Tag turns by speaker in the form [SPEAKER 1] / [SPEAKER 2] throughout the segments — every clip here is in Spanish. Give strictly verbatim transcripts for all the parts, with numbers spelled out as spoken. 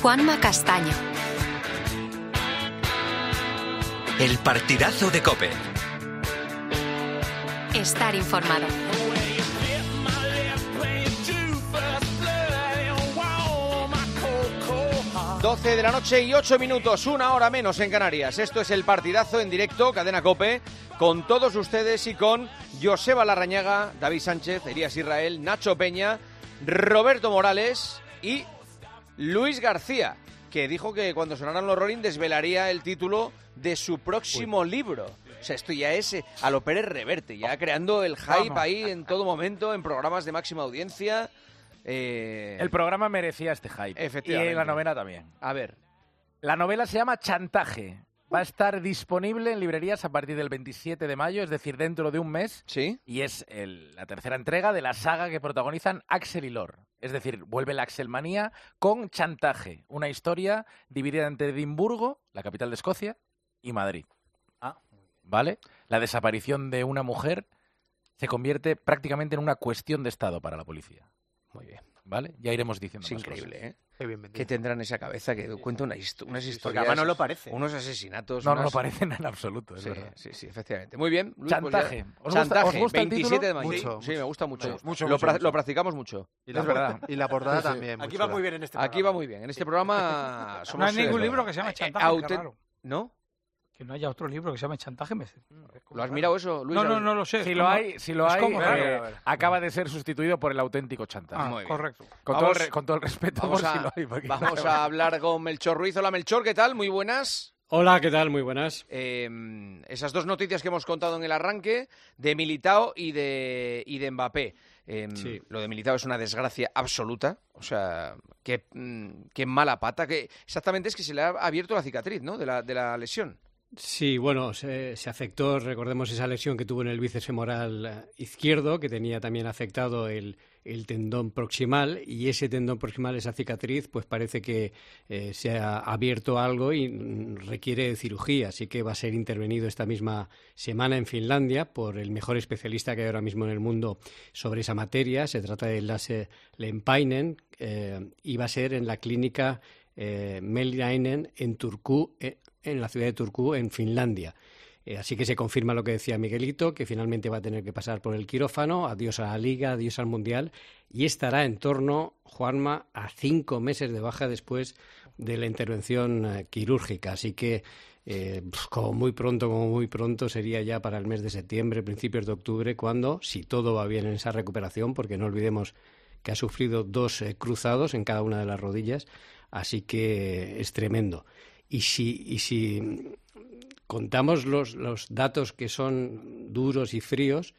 [SPEAKER 1] Juanma Castaño.
[SPEAKER 2] El partidazo de COPE.
[SPEAKER 1] Estar informado.
[SPEAKER 3] doce de la noche y ocho minutos, una hora menos en Canarias. Esto es el partidazo en directo, Cadena COPE, con todos ustedes y con Joseba Larrañaga, David Sánchez, Elías Israel, Nacho Peña, Roberto Morales y Luis García, que dijo que cuando sonaran los Rolling desvelaría el título de su próximo Uy. libro. O sea, esto ya es eh, a lo Pérez Reverte, ya creando el hype Vamos. ahí en todo momento, en programas de máxima audiencia. Eh...
[SPEAKER 4] El programa merecía este hype.
[SPEAKER 3] Efectivamente.
[SPEAKER 4] Y la novela también.
[SPEAKER 3] A ver.
[SPEAKER 4] La novela se llama Chantaje. Va a estar disponible en librerías a partir del veintisiete de mayo, es decir, dentro de un mes.
[SPEAKER 3] Sí.
[SPEAKER 4] Y es el, la tercera entrega de la saga que protagonizan Axel y Lor. Es decir, vuelve la Axelmanía con Chantaje. Una historia dividida entre Edimburgo, la capital de Escocia, y Madrid.
[SPEAKER 5] Ah.
[SPEAKER 4] ¿Vale? La desaparición de una mujer se convierte prácticamente en una cuestión de Estado para la policía.
[SPEAKER 3] Muy bien.
[SPEAKER 4] ¿Vale? Ya iremos diciendo
[SPEAKER 3] Es
[SPEAKER 4] más
[SPEAKER 3] increíble,
[SPEAKER 4] cosas.
[SPEAKER 3] ¿eh? ¿Qué tendrá en esa cabeza que cuenta una histo unas historias?
[SPEAKER 5] Además no lo parece.
[SPEAKER 3] Unos asesinatos.
[SPEAKER 4] No,
[SPEAKER 3] unas...
[SPEAKER 4] no lo parecen en absoluto, es
[SPEAKER 3] sí,
[SPEAKER 4] verdad.
[SPEAKER 3] Sí, sí, efectivamente. Muy bien. Luis,
[SPEAKER 4] Chantaje.
[SPEAKER 3] Pues ya...
[SPEAKER 4] ¿Os
[SPEAKER 3] Chantaje,
[SPEAKER 4] gusta, ¿os gusta el
[SPEAKER 3] veintisiete de mayo.
[SPEAKER 5] Mucho,
[SPEAKER 3] sí, me gusta mucho.
[SPEAKER 5] Sí, mucho,
[SPEAKER 3] lo,
[SPEAKER 5] mucho,
[SPEAKER 3] pra
[SPEAKER 5] mucho.
[SPEAKER 3] lo practicamos mucho.
[SPEAKER 5] Y la,
[SPEAKER 4] es verdad.
[SPEAKER 5] Y la portada
[SPEAKER 3] sí, sí.
[SPEAKER 5] también.
[SPEAKER 6] Aquí
[SPEAKER 5] mucho.
[SPEAKER 6] va muy bien en este programa.
[SPEAKER 3] Aquí va muy bien. En este programa somos...
[SPEAKER 7] No hay ningún
[SPEAKER 3] eh,
[SPEAKER 7] libro que se llame Chantaje,
[SPEAKER 3] autent...
[SPEAKER 7] qué raro.
[SPEAKER 3] ¿No?
[SPEAKER 7] Que no haya otro libro que se llame Chantaje. Me...
[SPEAKER 3] ¿Lo has mirado eso, Luis?
[SPEAKER 7] No, no, no lo sé.
[SPEAKER 4] Si lo hay, si lo hay
[SPEAKER 7] como,
[SPEAKER 4] eh,
[SPEAKER 7] a ver, a ver.
[SPEAKER 4] acaba de ser sustituido por el auténtico chantaje.
[SPEAKER 7] Ah,
[SPEAKER 3] Muy bien.
[SPEAKER 7] correcto.
[SPEAKER 4] Con,
[SPEAKER 3] Vamos-
[SPEAKER 4] todo el, re- con todo el respeto
[SPEAKER 3] Vamos,
[SPEAKER 4] por
[SPEAKER 3] a,
[SPEAKER 4] si lo hay. porque-
[SPEAKER 3] vamos a hablar con Melchor Ruiz. Hola, Melchor, ¿qué tal? Muy buenas.
[SPEAKER 6] Hola, ¿qué tal? Muy buenas.
[SPEAKER 3] Eh, esas dos noticias que hemos contado en el arranque, de Militao y de, y de Mbappé. Eh,
[SPEAKER 6] Sí.
[SPEAKER 3] Lo de Militao es una desgracia absoluta. O sea, qué, mm, qué mala pata. Que exactamente es que se le ha abierto la cicatriz, ¿no? De la, de la lesión.
[SPEAKER 6] Sí, bueno, se, se afectó, recordemos esa lesión que tuvo en el bíceps femoral eh, izquierdo, que tenía también afectado el, el tendón proximal, y ese tendón proximal, esa cicatriz, pues parece que eh, se ha abierto algo y mm, requiere de cirugía, así que va a ser intervenido esta misma semana en Finlandia por el mejor especialista que hay ahora mismo en el mundo sobre esa materia. Se trata de Lasse Lempäinen, eh, y va a ser en la clínica eh, Meilläinen en Turku, eh, en la ciudad de Turku, en Finlandia. Eh, así que se confirma lo que decía Miguelito, que finalmente va a tener que pasar por el quirófano, adiós a la Liga, adiós al Mundial, y estará en torno, Juanma, a cinco meses de baja después de la intervención eh, quirúrgica. Así que, eh, pues, como muy pronto, como muy pronto, sería ya para el mes de septiembre, principios de octubre, cuando, si todo va bien en esa recuperación, porque no olvidemos que ha sufrido dos eh, cruzados en cada una de las rodillas, así que es tremendo. Y si, y si contamos los, los datos que son duros y fríos,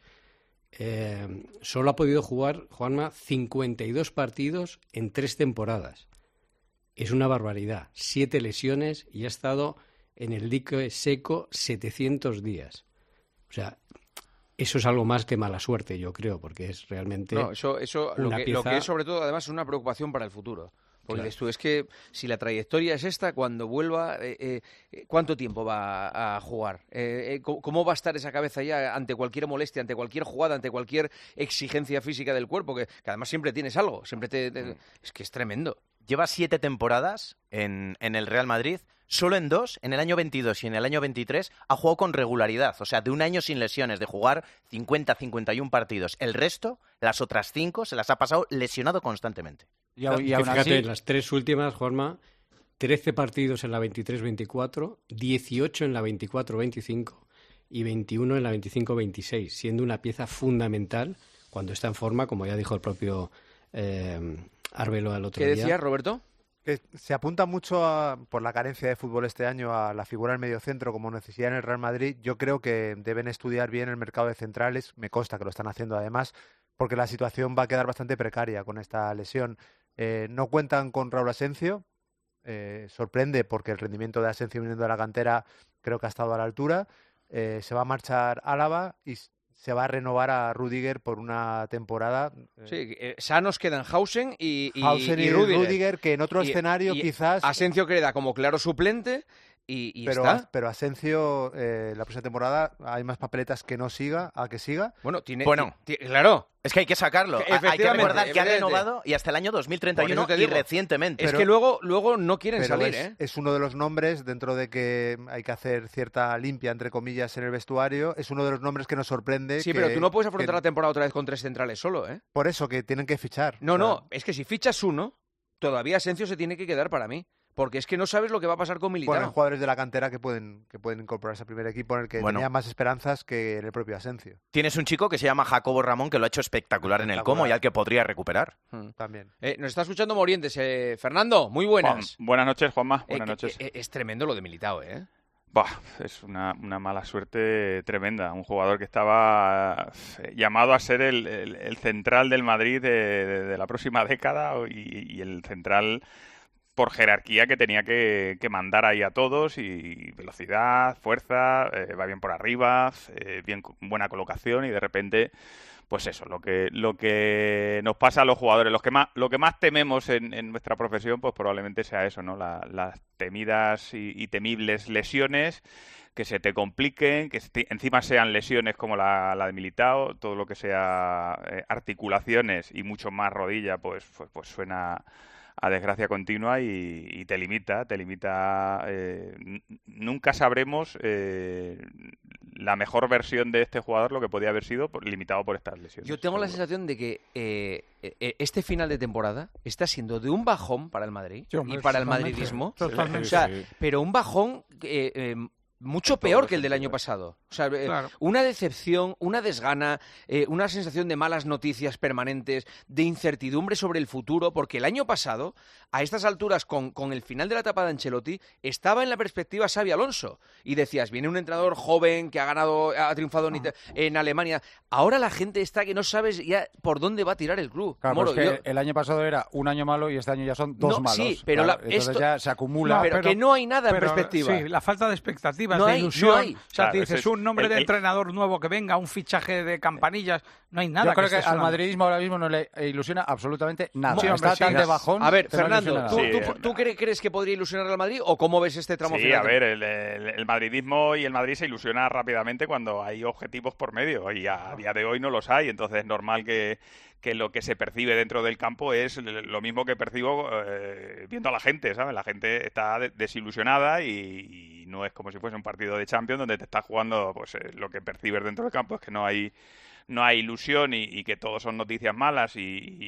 [SPEAKER 6] eh, solo ha podido jugar, Juanma, cincuenta y dos partidos en tres temporadas. Es una barbaridad. Siete lesiones y ha estado en el dique seco setecientos días. O sea, eso es algo más que mala suerte, yo creo, porque es realmente
[SPEAKER 3] No, eso, eso lo,
[SPEAKER 6] una
[SPEAKER 3] que, lo
[SPEAKER 6] pieza-
[SPEAKER 3] que es sobre todo, además, es una preocupación para el futuro. Porque
[SPEAKER 6] Claro.
[SPEAKER 3] dices tú, es que si la trayectoria es esta, cuando vuelva, eh, eh, ¿cuánto tiempo va a, a jugar? Eh, eh, ¿cómo, ¿Cómo va a estar esa cabeza ya ante cualquier molestia, ante cualquier jugada, ante cualquier exigencia física del cuerpo? Que, que además siempre tienes algo, siempre te, te-
[SPEAKER 5] Mm.
[SPEAKER 3] es que es tremendo.
[SPEAKER 5] Lleva siete temporadas en, en el Real Madrid. Solo en dos, en el año veintidós y en el año veintitrés, ha jugado con regularidad. O sea, de un año sin lesiones, de jugar cincuenta, cincuenta y uno partidos. El resto, las otras cinco, se las ha pasado lesionado constantemente.
[SPEAKER 7] Y, au- y
[SPEAKER 6] Que
[SPEAKER 7] aún
[SPEAKER 6] fíjate,
[SPEAKER 7] así,
[SPEAKER 6] en las tres últimas, Juanma, trece partidos en la veintitrés veinticuatro, dieciocho en la veinticuatro veinticinco y veintiuno en la veinticinco veintiséis, siendo una pieza fundamental cuando está en forma, como ya dijo el propio eh, Arbelo al otro
[SPEAKER 3] ¿Qué
[SPEAKER 6] día.
[SPEAKER 3] decías, Roberto?
[SPEAKER 8] Que se apunta mucho a, por la carencia de fútbol este año a la figura del mediocentro como necesidad en el Real Madrid. Yo creo que deben estudiar bien el mercado de centrales, me consta que lo están haciendo además, porque la situación va a quedar bastante precaria con esta lesión. Eh, no cuentan con Raúl Asencio, eh, sorprende porque el rendimiento de Asencio viniendo de la cantera creo que ha estado a la altura. Eh, se va a marchar Álava y se va a renovar a Rüdiger por una temporada. eh,
[SPEAKER 3] Sí, eh, sanos quedan Hausen y, y,
[SPEAKER 8] Hausen
[SPEAKER 3] y
[SPEAKER 8] y
[SPEAKER 3] Rüdiger.
[SPEAKER 8] Rüdiger, que en otro
[SPEAKER 3] Y-
[SPEAKER 8] escenario
[SPEAKER 3] y
[SPEAKER 8] quizás...
[SPEAKER 3] Asencio queda como claro suplente y, y
[SPEAKER 8] pero,
[SPEAKER 3] está.
[SPEAKER 8] pero Asensio, eh, la próxima temporada hay más papeletas que no siga, a que siga.
[SPEAKER 3] Bueno, tiene,
[SPEAKER 5] Bueno.
[SPEAKER 3] ti- ti- claro.
[SPEAKER 5] Es que hay que sacarlo.
[SPEAKER 3] Que
[SPEAKER 5] Hay que
[SPEAKER 3] efectivamente,
[SPEAKER 5] recordar que ha
[SPEAKER 3] evidentemente.
[SPEAKER 5] renovado y hasta el año dos mil treinta y uno
[SPEAKER 3] Por eso te
[SPEAKER 5] y
[SPEAKER 3] digo.
[SPEAKER 5] recientemente.
[SPEAKER 3] Es
[SPEAKER 8] Pero-
[SPEAKER 3] que luego, luego no quieren
[SPEAKER 8] Pero
[SPEAKER 3] salir,
[SPEAKER 8] es,
[SPEAKER 3] ¿eh?
[SPEAKER 8] es uno de los nombres, dentro de que hay que hacer cierta limpia, entre comillas, en el vestuario, es uno de los nombres que nos sorprende.
[SPEAKER 3] Sí,
[SPEAKER 8] que-
[SPEAKER 3] pero tú no puedes afrontar
[SPEAKER 8] que-
[SPEAKER 3] la temporada otra vez con tres centrales solo, ¿eh?
[SPEAKER 8] Por eso, que tienen que fichar.
[SPEAKER 3] No,
[SPEAKER 8] O sea,
[SPEAKER 3] no, es que si fichas uno, todavía Asensio se tiene que quedar para mí. Porque es que no sabes lo que va a pasar con Militao.
[SPEAKER 8] Bueno, hay jugadores de la cantera que pueden, que pueden incorporarse al primer equipo en el que
[SPEAKER 5] Bueno.
[SPEAKER 8] tenía más esperanzas que en el propio Asensio.
[SPEAKER 5] Tienes un chico que se llama Jacobo Ramón que lo ha hecho espectacular en el
[SPEAKER 8] Espectacular.
[SPEAKER 5] Como y al que podría recuperar.
[SPEAKER 3] Hmm.
[SPEAKER 8] También.
[SPEAKER 3] Eh, nos está escuchando Morientes. Eh, Fernando, muy buenas.
[SPEAKER 9] Juan, buenas noches, Juanma.
[SPEAKER 3] Eh,
[SPEAKER 9] Buenas
[SPEAKER 3] que-
[SPEAKER 9] noches.
[SPEAKER 3] eh, es tremendo lo de Militao, ¿eh?
[SPEAKER 9] Bah, es una, una mala suerte tremenda. Un jugador que estaba eh, llamado a ser el, el- el central del Madrid de, de- de la próxima década y, y el central por jerarquía que tenía que, que mandar ahí a todos, y velocidad, fuerza, eh, va bien por arriba, eh, bien, buena colocación, y de repente, pues eso, lo que lo que nos pasa a los jugadores, los que más, lo que más tememos en, en nuestra profesión, pues probablemente sea eso, ¿no? La- las temidas y, y temibles lesiones, que se te compliquen, que esti- encima sean lesiones como la, la de Militao, todo lo que sea eh, articulaciones y mucho más rodilla, pues, pues, pues suena a desgracia continua y, y te limita, te limita. Eh, n- nunca sabremos eh, la mejor versión de este jugador, lo que podía haber sido por- limitado por estas lesiones.
[SPEAKER 3] Yo tengo la
[SPEAKER 9] seguro.
[SPEAKER 3] sensación de que eh, eh, este final de temporada está siendo de un bajón para el Madrid
[SPEAKER 7] Sí, hombre,
[SPEAKER 3] y para el
[SPEAKER 7] totalmente,
[SPEAKER 3] madridismo.
[SPEAKER 7] totalmente.
[SPEAKER 3] O sea,
[SPEAKER 6] Sí.
[SPEAKER 3] pero un bajón eh, eh, mucho
[SPEAKER 9] En todos
[SPEAKER 3] peor
[SPEAKER 9] los
[SPEAKER 3] que el del año
[SPEAKER 9] sentidos.
[SPEAKER 3] pasado. O sea, eh,
[SPEAKER 7] Claro.
[SPEAKER 3] una decepción, una desgana, eh, una sensación de malas noticias permanentes, de incertidumbre sobre el futuro, porque el año pasado, a estas alturas, con, con el final de la etapa de Ancelotti, estaba en la perspectiva Xabi Alonso. Y decías, viene un entrenador joven que ha ganado, ha triunfado en, Ita- en Alemania. Ahora la gente está que no sabes ya por dónde va a tirar el club.
[SPEAKER 10] Claro,
[SPEAKER 3] Moro,
[SPEAKER 10] pues que
[SPEAKER 3] yo-
[SPEAKER 10] el año pasado era un año malo y este año ya son dos
[SPEAKER 3] No,
[SPEAKER 10] malos.
[SPEAKER 3] sí, pero
[SPEAKER 10] Claro,
[SPEAKER 3] la-
[SPEAKER 10] entonces
[SPEAKER 3] esto-
[SPEAKER 10] ya se acumula.
[SPEAKER 7] No,
[SPEAKER 3] pero,
[SPEAKER 7] pero-
[SPEAKER 3] que no hay nada en
[SPEAKER 7] Pero,
[SPEAKER 3] perspectiva.
[SPEAKER 7] Sí, la falta de expectativas,
[SPEAKER 3] No
[SPEAKER 7] de
[SPEAKER 3] hay, no
[SPEAKER 7] ilusión.
[SPEAKER 3] hay.
[SPEAKER 7] O sea,
[SPEAKER 9] Claro,
[SPEAKER 7] te
[SPEAKER 9] ese
[SPEAKER 7] dices
[SPEAKER 9] es
[SPEAKER 7] un nombre
[SPEAKER 9] el-
[SPEAKER 7] de
[SPEAKER 9] el-
[SPEAKER 7] entrenador nuevo que venga, un fichaje de campanillas, no hay nada.
[SPEAKER 10] Yo creo que,
[SPEAKER 7] esté
[SPEAKER 10] al
[SPEAKER 7] sonando.
[SPEAKER 10] madridismo ahora mismo no le ilusiona absolutamente nada.
[SPEAKER 7] Sí, hombre,
[SPEAKER 10] Está
[SPEAKER 7] sí.
[SPEAKER 10] tan de bajón.
[SPEAKER 3] A ver,
[SPEAKER 10] que no le
[SPEAKER 3] Fernando,
[SPEAKER 10] ilusiona
[SPEAKER 3] ¿tú,
[SPEAKER 10] nada.
[SPEAKER 9] Sí,
[SPEAKER 3] tú-
[SPEAKER 9] eh,
[SPEAKER 3] tú cre- crees que podría ilusionar al Madrid o cómo ves este tramo
[SPEAKER 9] Sí,
[SPEAKER 3] final?
[SPEAKER 9] a ver, el, el- el madridismo y el Madrid se ilusiona rápidamente cuando hay objetivos por medio, y a día de hoy no los hay, entonces es normal que, que lo que se percibe dentro del campo es lo mismo que percibo eh, viendo a la gente, ¿sabes? La gente está de- desilusionada y, y no es como si fuese un partido de Champions donde te estás jugando, pues eh, lo que percibes dentro del campo es que no hay no hay ilusión y, y que todos son noticias malas y,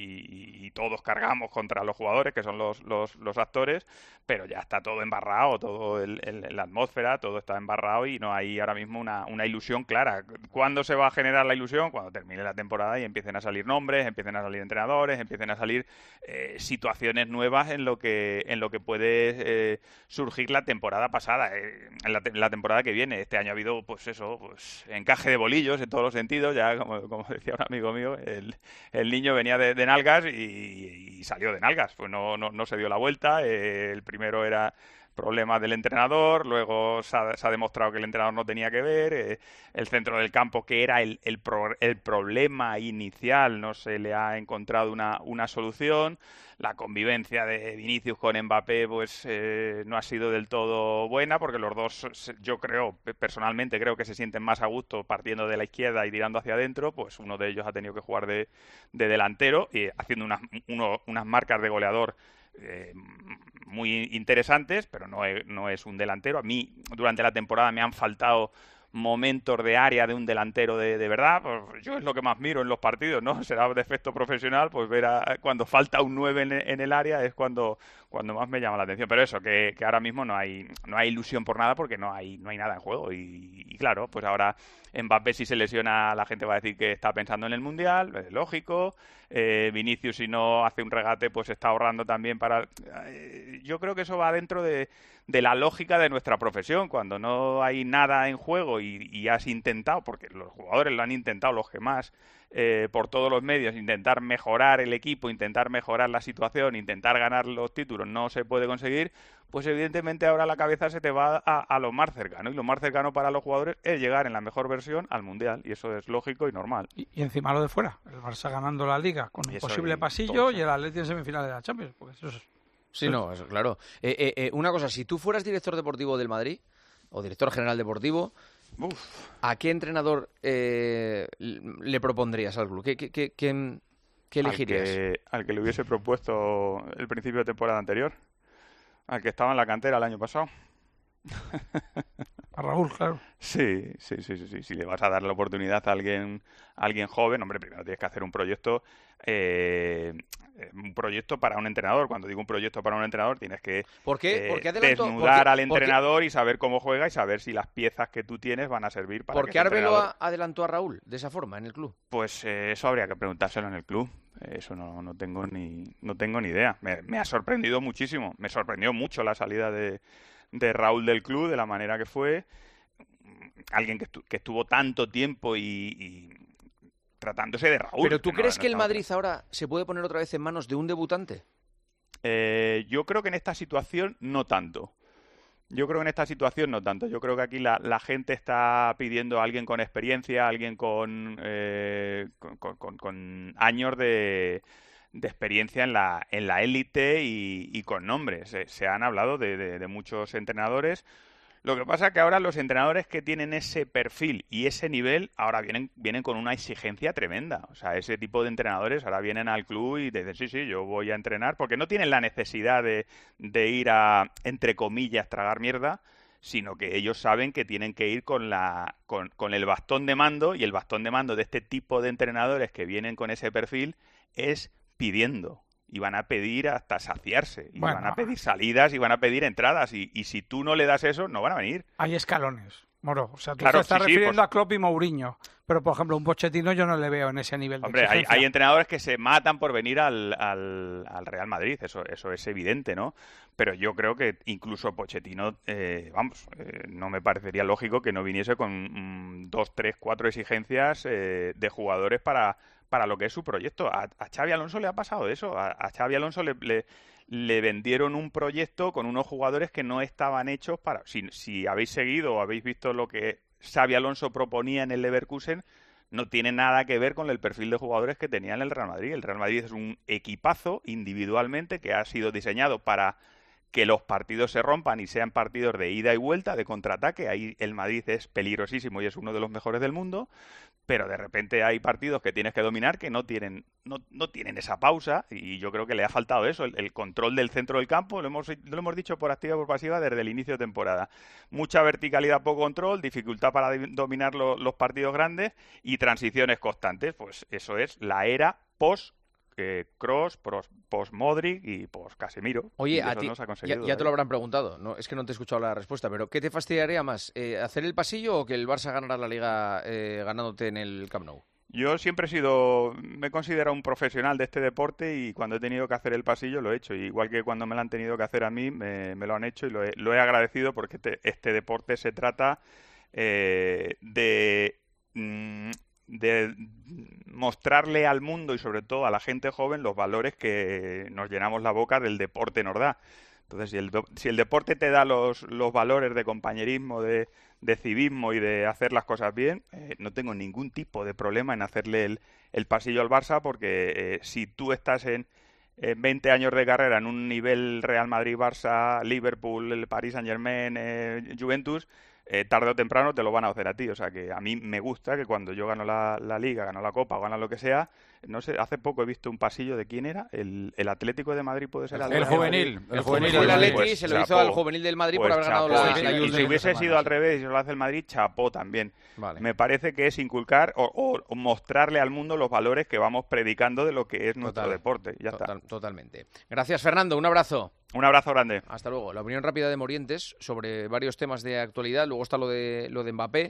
[SPEAKER 9] y- y todos cargamos contra los jugadores, que son los, los, los actores, pero ya está todo embarrado, todo el, el- la atmósfera, todo está embarrado y no hay ahora mismo una, una ilusión clara. ¿Cuándo se va a generar la ilusión? Cuando termine la temporada y empiecen a salir nombres, empiecen a salir entrenadores, empiecen a salir eh, situaciones nuevas en lo que en lo que puede eh, surgir la temporada pasada, eh, en la, te- la temporada que viene. Este año ha habido, pues eso, pues encaje de bolillos en todos los sentidos, ya como, como decía un amigo mío, el, el niño venía de, de nalgas y, y salió de nalgas, pues no, no, no se dio la vuelta. Eh, el primero era problemas del entrenador, luego se ha, se ha demostrado que el entrenador no tenía que ver, eh, el centro del campo, que era el, el, pro, el problema inicial, no se le ha encontrado una, una solución, la convivencia de Vinicius con Mbappé pues eh, no ha sido del todo buena, porque los dos, yo creo, personalmente creo que se sienten más a gusto partiendo de la izquierda y tirando hacia adentro, pues uno de ellos ha tenido que jugar de, de delantero y haciendo unas, uno, unas marcas de goleador Eh, muy interesantes, pero no es, no es un delantero. A mí durante la temporada me han faltado momentos de área de un delantero de, de verdad. Pues yo es lo que más miro en los partidos, ¿no? Será defecto profesional, pues ver a, cuando falta un nueve en, en el área es cuando, cuando más me llama la atención. Pero eso, que, que ahora mismo no hay, no hay ilusión por nada porque no hay, no hay nada en juego. Y, y claro, pues ahora Mbappé, si se lesiona, la gente va a decir que está pensando en el Mundial, es lógico. Eh, Vinicius, si no hace un regate, pues está ahorrando también para... Eh, yo creo que eso va dentro de, de la lógica de nuestra profesión. Cuando no hay nada en juego y, y has intentado, porque los jugadores lo han intentado, los que más, eh, por todos los medios, intentar mejorar el equipo, intentar mejorar la situación, intentar ganar los títulos, no se puede conseguir, pues evidentemente ahora la cabeza se te va a, a lo más cercano, y lo más cercano para los jugadores es llegar en la mejor versión al Mundial, y eso es lógico y normal.
[SPEAKER 7] Y, y encima lo de fuera, el Barça ganando la Liga con
[SPEAKER 9] Y
[SPEAKER 7] un
[SPEAKER 9] eso
[SPEAKER 7] posible
[SPEAKER 9] y
[SPEAKER 7] pasillo
[SPEAKER 9] todo,
[SPEAKER 7] y el Atleti en semifinales de la Champions, porque eso es...
[SPEAKER 3] O Sí, no, eso, claro. Eh, eh, eh, una cosa, si tú fueras director deportivo del Madrid, o director general deportivo,
[SPEAKER 9] Uf.
[SPEAKER 3] ¿a qué entrenador eh, le propondrías al club? ¿Qué, qué, qué, qué, qué elegirías?
[SPEAKER 9] Al que, al que le hubiese propuesto el principio de temporada anterior. Al que estaba en la cantera el año pasado.
[SPEAKER 7] A Raúl, claro.
[SPEAKER 9] Sí, sí, sí, sí, sí. Si le vas a dar la oportunidad a alguien, a alguien joven, hombre, primero tienes que hacer un proyecto, eh, un proyecto para un entrenador. Cuando digo un proyecto para un entrenador, tienes que
[SPEAKER 3] ¿Por qué?
[SPEAKER 9] eh,
[SPEAKER 3] ¿Por qué adelantó?
[SPEAKER 9] desnudar
[SPEAKER 3] ¿Por qué?
[SPEAKER 9] al
[SPEAKER 3] ¿Por qué?
[SPEAKER 9] entrenador y saber cómo juega y saber si las piezas que tú tienes van a servir para
[SPEAKER 3] ¿Por
[SPEAKER 9] que
[SPEAKER 3] qué
[SPEAKER 9] ese
[SPEAKER 3] Arbeloa
[SPEAKER 9] entrenador...
[SPEAKER 3] adelantó a Raúl de esa forma en el club?
[SPEAKER 9] Pues eh, eso habría que preguntárselo en el club. Eso no, no tengo ni no tengo ni idea. Me, me ha sorprendido muchísimo. Me sorprendió mucho la salida de, de Raúl del club, de la manera que fue. Alguien que, estu que estuvo tanto tiempo y, y tratándose de Raúl.
[SPEAKER 3] ¿Pero tú
[SPEAKER 9] que
[SPEAKER 3] crees
[SPEAKER 9] no, no
[SPEAKER 3] que el
[SPEAKER 9] estaba-
[SPEAKER 3] Madrid ahora se puede poner otra vez en manos de un debutante?
[SPEAKER 9] Eh, yo creo que en esta situación no tanto. Yo creo que en esta situación no tanto. Yo creo que aquí la, la gente está pidiendo a alguien con experiencia, alguien con, eh, con, con- con- con años de, de experiencia en la en la élite y, y con nombres. Se, se han hablado de, de- de muchos entrenadores. Lo que pasa es que ahora los entrenadores que tienen ese perfil y ese nivel ahora vienen, vienen con una exigencia tremenda. O sea, ese tipo de entrenadores ahora vienen al club y dicen, sí, sí, yo voy a entrenar, porque no tienen la necesidad de, de ir a, entre comillas, tragar mierda, sino que ellos saben que tienen que ir con, la, con, con el bastón de mando, y el bastón de mando de este tipo de entrenadores que vienen con ese perfil es pidiendo. Y van a pedir hasta saciarse, y
[SPEAKER 7] Bueno.
[SPEAKER 9] van a pedir salidas, y van a pedir entradas, y, y si tú no le das eso, no van a venir.
[SPEAKER 7] Hay escalones, Moro. O sea, tú
[SPEAKER 9] Claro,
[SPEAKER 7] te estás
[SPEAKER 9] sí, sí,
[SPEAKER 7] refiriendo
[SPEAKER 9] pues-
[SPEAKER 7] a Klopp y Mourinho. Pero, por ejemplo, un Pochettino yo no le veo en ese nivel de
[SPEAKER 9] Hombre, hay,
[SPEAKER 7] exigencia.
[SPEAKER 9] hay entrenadores que se matan por venir al, al, al Real Madrid, eso, eso es evidente, ¿no? Pero yo creo que incluso Pochettino, eh, vamos, eh, no me parecería lógico que no viniese con mm, dos, tres, cuatro exigencias eh, de jugadores para, para lo que es su proyecto. A, a Xavi Alonso le ha pasado eso. A, a Xavi Alonso le, le, le vendieron un proyecto con unos jugadores que no estaban hechos para... Si, si habéis seguido o habéis visto lo que Xavi Alonso proponía en el Leverkusen, no tiene nada que ver con el perfil de jugadores que tenía en el Real Madrid. El Real Madrid es un equipazo individualmente que ha sido diseñado para que los partidos se rompan y sean partidos de ida y vuelta, de contraataque. Ahí el Madrid es peligrosísimo y es uno de los mejores del mundo, pero de repente hay partidos que tienes que dominar que no tienen no, no tienen esa pausa, y yo creo que le ha faltado eso, el, el control del centro del campo. Lo hemos, lo hemos dicho por activa y por pasiva desde el inicio de temporada. Mucha verticalidad, poco control, dificultad para di- dominar lo- los partidos grandes y transiciones constantes. Pues eso es la era post eh, Kroos, pros- post Modric y post Casemiro.
[SPEAKER 3] Oye,
[SPEAKER 9] Y
[SPEAKER 3] a
[SPEAKER 9] eso
[SPEAKER 3] ti,
[SPEAKER 9] no se ha
[SPEAKER 3] ya,
[SPEAKER 9] conseguido
[SPEAKER 3] ya te lo
[SPEAKER 9] todavía.
[SPEAKER 3] habrán preguntado, no, es que no te he escuchado la respuesta, pero ¿qué te fastidiaría más? Eh, ¿Hacer el pasillo o que el Barça ganara la Liga eh, ganándote en el Camp Nou?
[SPEAKER 9] Yo siempre he sido, me he considerado un profesional de este deporte, y cuando he tenido que hacer el pasillo lo he hecho. Igual que cuando me lo han tenido que hacer a mí, me, me lo han hecho y lo he, lo he agradecido, porque este, este deporte se trata eh, de, mm, de mostrarle al mundo y sobre todo a la gente joven los valores que nos llenamos la boca del deporte nos da. Entonces, si el, do- si el deporte te da los, los valores de compañerismo, de, de civismo y de hacer las cosas bien, eh, no tengo ningún tipo de problema en hacerle el, el pasillo al Barça, porque eh, si tú estás en, en veinte años de carrera en un nivel Real Madrid, Barça, Liverpool, el Paris Saint-Germain, eh, Juventus, eh, tarde o temprano te lo van a hacer a ti. O sea que a mí me gusta que cuando yo gano la, la Liga, gano la Copa o gano lo que sea, no sé, hace poco he visto un pasillo de quién era, el, el Atlético de Madrid puede ser
[SPEAKER 10] El
[SPEAKER 9] Atlético de
[SPEAKER 10] juvenil,
[SPEAKER 9] Madrid.
[SPEAKER 10] el
[SPEAKER 3] El
[SPEAKER 10] juvenil
[SPEAKER 3] juvenil
[SPEAKER 10] del
[SPEAKER 3] del
[SPEAKER 10] Madrid.
[SPEAKER 3] Atleti se lo
[SPEAKER 9] Pues,
[SPEAKER 3] hizo al
[SPEAKER 9] chapó.
[SPEAKER 3] juvenil del Madrid
[SPEAKER 9] Pues
[SPEAKER 3] por haber ganado
[SPEAKER 9] chapó.
[SPEAKER 3] la,
[SPEAKER 9] Y si-
[SPEAKER 3] la
[SPEAKER 9] y
[SPEAKER 3] Youth
[SPEAKER 9] si
[SPEAKER 3] League
[SPEAKER 9] hubiese
[SPEAKER 3] esta
[SPEAKER 9] sido
[SPEAKER 3] semana,
[SPEAKER 9] al revés y se lo hace el Madrid, chapó también.
[SPEAKER 3] Vale.
[SPEAKER 9] Me parece que es inculcar o, o- o mostrarle al mundo los valores que vamos predicando de lo que es nuestro
[SPEAKER 3] Total.
[SPEAKER 9] deporte. Ya
[SPEAKER 3] Total-
[SPEAKER 9] está.
[SPEAKER 3] Totalmente. Gracias, Fernando. Un abrazo.
[SPEAKER 9] Un abrazo grande.
[SPEAKER 3] Hasta luego. La opinión rápida de Morientes sobre varios temas de actualidad. Luego está lo de lo de Mbappé,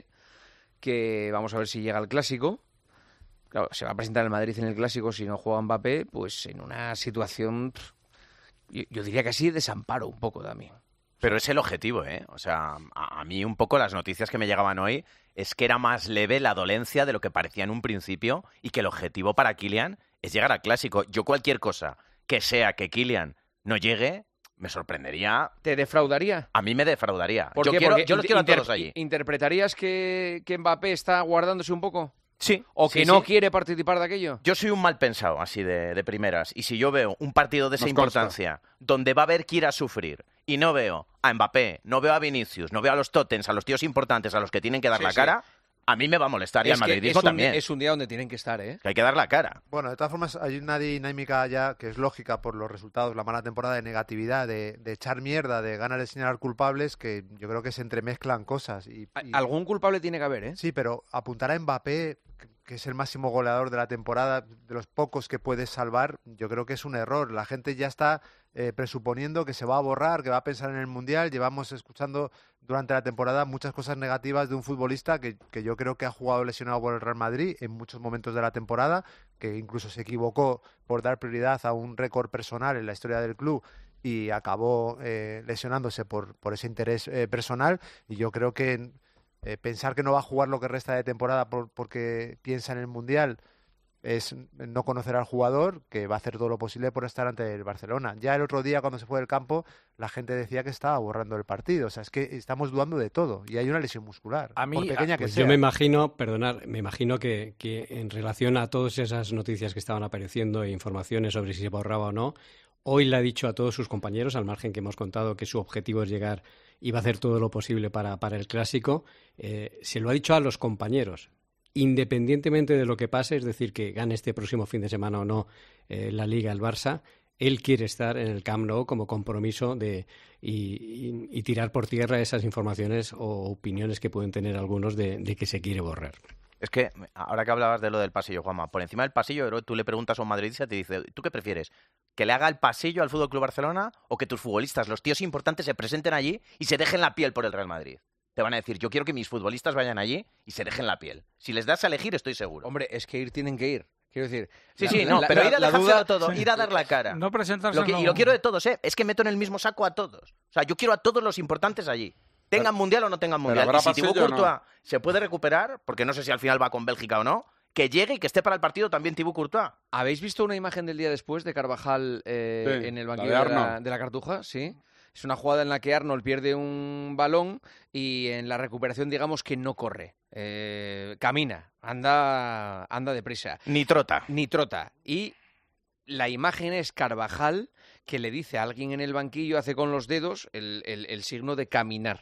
[SPEAKER 3] que vamos a ver si llega al Clásico. Claro, se va a presentar el Madrid en el Clásico si no juega Mbappé, pues en una situación, pff, yo, yo diría que así de desamparo un poco también.
[SPEAKER 5] Pero es el objetivo, ¿eh? O sea, a, a mí un poco las noticias que me llegaban hoy es que era más leve la dolencia de lo que parecía en un principio, y que el objetivo para Kylian es llegar al Clásico. Yo cualquier cosa que sea que Kylian no llegue, me sorprendería.
[SPEAKER 3] ¿Te defraudaría?
[SPEAKER 5] A mí me defraudaría.
[SPEAKER 3] ¿Por
[SPEAKER 5] yo
[SPEAKER 3] qué?
[SPEAKER 5] quiero,
[SPEAKER 3] Porque
[SPEAKER 5] yo los
[SPEAKER 3] inter-
[SPEAKER 5] quiero a todos allí.
[SPEAKER 3] ¿Interpretarías que, que Mbappé está guardándose un poco?
[SPEAKER 5] Sí.
[SPEAKER 3] ¿O que
[SPEAKER 5] sí,
[SPEAKER 3] no
[SPEAKER 5] sí.
[SPEAKER 3] quiere participar de aquello?
[SPEAKER 5] Yo soy un mal pensado, así de, de primeras. Y si yo veo un partido de esa
[SPEAKER 11] Nos consta.
[SPEAKER 5] importancia, donde va a haber que ir a sufrir, y no veo a Mbappé, no veo a Vinicius, no veo a los Totens, a los tíos importantes a los que tienen que dar
[SPEAKER 3] Sí,
[SPEAKER 5] la
[SPEAKER 3] sí.
[SPEAKER 5] cara, a mí me va a molestar y al
[SPEAKER 3] Es que
[SPEAKER 5] madridismo
[SPEAKER 3] es un,
[SPEAKER 5] también.
[SPEAKER 3] es un día donde tienen que estar, ¿eh?
[SPEAKER 5] Que hay que dar la cara.
[SPEAKER 8] Bueno, de todas formas, hay una dinámica ya que es lógica por los resultados, la mala temporada de negatividad, de, de echar mierda, de ganas de señalar culpables, que yo creo que se entremezclan cosas. Y, y-
[SPEAKER 3] Algún culpable tiene que haber, ¿eh?
[SPEAKER 8] Sí, pero apuntar a Mbappé, que- que es el máximo goleador de la temporada, de los pocos que puedes salvar, yo creo que es un error. La gente ya está eh, presuponiendo que se va a borrar, que va a pensar en el Mundial. Llevamos escuchando durante la temporada muchas cosas negativas de un futbolista que, que yo creo que ha jugado lesionado por el Real Madrid en muchos momentos de la temporada, que incluso se equivocó por dar prioridad a un récord personal en la historia del club y acabó eh, lesionándose por, por ese interés eh, personal. Y yo creo que eh, pensar que no va a jugar lo que resta de temporada por- porque piensa en el Mundial es no conocer al jugador, que va a hacer todo lo posible por estar ante el Barcelona. Ya el otro día, cuando se fue del campo, la gente decía que estaba borrando el partido. O sea, es que estamos dudando de todo. Y hay una lesión muscular,
[SPEAKER 4] A mí-
[SPEAKER 8] por pequeña que
[SPEAKER 6] Pues
[SPEAKER 8] sea.
[SPEAKER 6] yo me imagino, perdonad, me imagino que, que en relación a todas esas noticias que estaban apareciendo e informaciones sobre si se borraba o no, hoy le ha dicho a todos sus compañeros, al margen que hemos contado que su objetivo es llegar y va a hacer todo lo posible para, para el Clásico, eh, se lo ha dicho a los compañeros, independientemente de lo que pase, es decir, que gane este próximo fin de semana o no eh, la Liga el Barça, él quiere estar en el Camp Nou como compromiso de y, y- y tirar por tierra esas informaciones o opiniones que pueden tener algunos de, de que se quiere borrar.
[SPEAKER 5] Es que, ahora que hablabas de lo del pasillo, Juanma, por encima del pasillo, creo que tú le preguntas a un madridista y te dice, ¿tú qué prefieres? ¿Que le haga el pasillo al F C Barcelona o que tus futbolistas, los tíos importantes, se presenten allí y se dejen la piel por el Real Madrid? Te van a decir, yo quiero que mis futbolistas vayan allí y se dejen la piel. Si les das a elegir, estoy seguro.
[SPEAKER 3] Hombre, es que ir tienen que ir. Quiero decir...
[SPEAKER 5] Sí,
[SPEAKER 3] la-
[SPEAKER 5] sí,
[SPEAKER 3] la-
[SPEAKER 5] no,
[SPEAKER 3] la-
[SPEAKER 5] pero
[SPEAKER 3] la-
[SPEAKER 5] ir a
[SPEAKER 3] la
[SPEAKER 5] dejárselo
[SPEAKER 3] duda-
[SPEAKER 5] todo,
[SPEAKER 3] sí.
[SPEAKER 5] ir a dar la cara.
[SPEAKER 7] No presentarse
[SPEAKER 5] Lo que-
[SPEAKER 7] no.
[SPEAKER 5] Y lo quiero de todos, ¿eh? Es que meto en el mismo saco a todos. O sea, yo quiero a todos los importantes allí. Tengan mundial o no tengan mundial.
[SPEAKER 11] habrá
[SPEAKER 5] Y si Thibaut
[SPEAKER 11] pasillo o no.
[SPEAKER 5] Courtois se puede recuperar, porque no sé si al final va con Bélgica o no, que llegue y que esté para el partido también Thibaut Courtois.
[SPEAKER 3] ¿Habéis visto una imagen del día después de Carvajal eh,
[SPEAKER 11] Sí,
[SPEAKER 3] en el
[SPEAKER 11] la
[SPEAKER 3] banquillo
[SPEAKER 11] de
[SPEAKER 3] de, la,
[SPEAKER 11] Arnold.
[SPEAKER 3] de la Cartuja? Sí. Es una jugada en la que Arnold pierde un balón y en la recuperación, digamos que no corre. Eh, camina, anda, anda deprisa.
[SPEAKER 5] Ni trota.
[SPEAKER 3] Ni trota. Y la imagen es Carvajal que le dice a alguien en el banquillo, hace con los dedos el, el- el signo de caminar.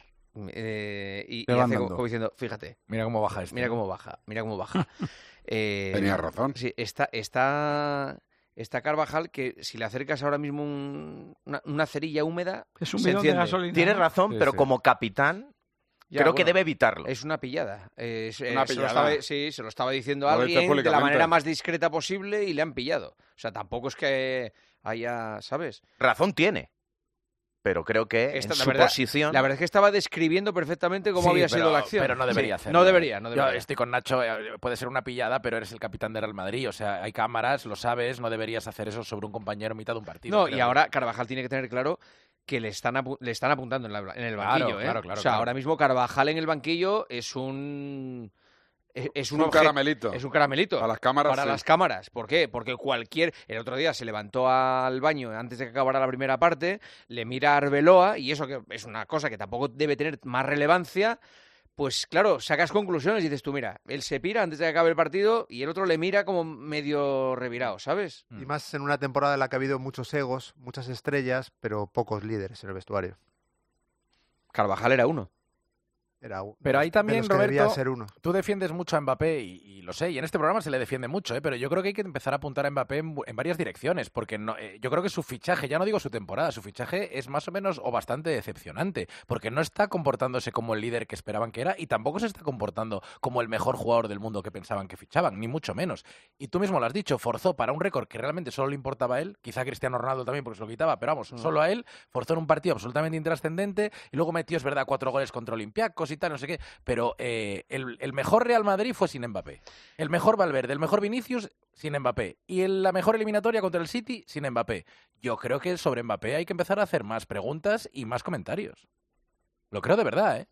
[SPEAKER 3] Eh, y, y
[SPEAKER 10] Le van
[SPEAKER 3] hace como,
[SPEAKER 10] dando.
[SPEAKER 3] como diciendo, fíjate,
[SPEAKER 4] Mira cómo baja este.
[SPEAKER 3] mira cómo baja, mira cómo baja. Eh,
[SPEAKER 11] Tenía razón.
[SPEAKER 3] Sí, está, está, está Carvajal que si le acercas ahora mismo un- una, una cerilla húmeda,
[SPEAKER 7] Es un
[SPEAKER 3] se
[SPEAKER 7] bidón de
[SPEAKER 3] enciende.
[SPEAKER 7] gasolina.
[SPEAKER 5] Tienes
[SPEAKER 7] ¿no?
[SPEAKER 5] razón,
[SPEAKER 10] Sí,
[SPEAKER 5] pero
[SPEAKER 10] sí.
[SPEAKER 5] como capitán,
[SPEAKER 3] Ya,
[SPEAKER 5] creo que
[SPEAKER 3] bueno,
[SPEAKER 5] debe evitarlo.
[SPEAKER 3] Es una pillada. Eh, es- eh,
[SPEAKER 11] Una
[SPEAKER 3] Se lo
[SPEAKER 11] pillada.
[SPEAKER 3] estaba, sí, se lo estaba diciendo
[SPEAKER 11] Lo
[SPEAKER 3] a
[SPEAKER 11] dice
[SPEAKER 3] alguien de la
[SPEAKER 11] públicamente.
[SPEAKER 3] manera más discreta posible y le han pillado. O sea, tampoco es que haya, ¿sabes?
[SPEAKER 5] Razón tiene. Pero creo que
[SPEAKER 3] Esta-
[SPEAKER 5] en
[SPEAKER 3] la
[SPEAKER 5] su
[SPEAKER 3] verdad-
[SPEAKER 5] posición...
[SPEAKER 3] La verdad es que estaba describiendo perfectamente cómo
[SPEAKER 4] Sí,
[SPEAKER 3] había
[SPEAKER 4] pero-
[SPEAKER 3] sido la acción.
[SPEAKER 4] Pero no debería
[SPEAKER 3] Sí,
[SPEAKER 4] hacerlo.
[SPEAKER 3] No debería, no
[SPEAKER 4] Yo
[SPEAKER 3] debería.
[SPEAKER 4] estoy con Nacho, eh, puede ser una pillada, pero eres el capitán de Real Madrid. O sea, hay cámaras, lo sabes, no deberías hacer eso sobre un compañero en mitad de un partido.
[SPEAKER 3] No,
[SPEAKER 4] creo
[SPEAKER 3] y
[SPEAKER 4] yo.
[SPEAKER 3] ahora Carvajal tiene que tener claro que le están, apu- le están apuntando en, la- en el
[SPEAKER 4] Claro,
[SPEAKER 3] banquillo. ¿eh?
[SPEAKER 4] claro, claro,
[SPEAKER 3] o sea,
[SPEAKER 4] claro.
[SPEAKER 3] ahora mismo Carvajal en el banquillo es un... Es, es un,
[SPEAKER 11] un
[SPEAKER 3] obje-
[SPEAKER 11] caramelito.
[SPEAKER 3] Es un caramelito.
[SPEAKER 11] A las cámaras,
[SPEAKER 3] Para
[SPEAKER 11] sí.
[SPEAKER 3] las cámaras. ¿Por qué? Porque cualquier... El otro día se levantó al baño antes de que acabara la primera parte, le mira a Arbeloa, y eso que es una cosa que tampoco debe tener más relevancia, pues claro, sacas conclusiones y dices tú, mira, él se pira antes de que acabe el partido y el otro le mira como medio revirado, ¿sabes?
[SPEAKER 8] Y más en una temporada en la que ha habido muchos egos, muchas estrellas, pero pocos líderes en el vestuario.
[SPEAKER 3] Carvajal era uno.
[SPEAKER 8] Era u-
[SPEAKER 4] Pero
[SPEAKER 8] de
[SPEAKER 4] ahí
[SPEAKER 8] los-
[SPEAKER 4] también,
[SPEAKER 8] de los que debía
[SPEAKER 4] Roberto,
[SPEAKER 8] ser uno.
[SPEAKER 4] Tú defiendes mucho a Mbappé y, y lo sé, y en este programa se le defiende mucho, ¿eh? Pero yo creo que hay que empezar a apuntar a Mbappé en, bu- en varias direcciones, porque no, eh, yo creo que su fichaje, ya no digo su temporada, su fichaje es más o menos o bastante decepcionante, porque no está comportándose como el líder que esperaban que era y tampoco se está comportando como el mejor jugador del mundo que pensaban que fichaban, ni mucho menos. Y tú mismo lo has dicho, forzó para un récord que realmente solo le importaba a él, quizá a Cristiano Ronaldo también porque se lo quitaba, pero vamos, solo a él, forzó en un partido absolutamente intrascendente y luego metió, es verdad, cuatro goles contra Olympiacos y tal, no sé qué. Pero eh, el, el mejor Real Madrid fue sin Mbappé. El mejor Valverde, el mejor Vinicius, sin Mbappé. Y el- la mejor eliminatoria contra el City, sin Mbappé. Yo creo que sobre Mbappé hay que empezar a hacer más preguntas y más comentarios. Lo creo de verdad, ¿eh?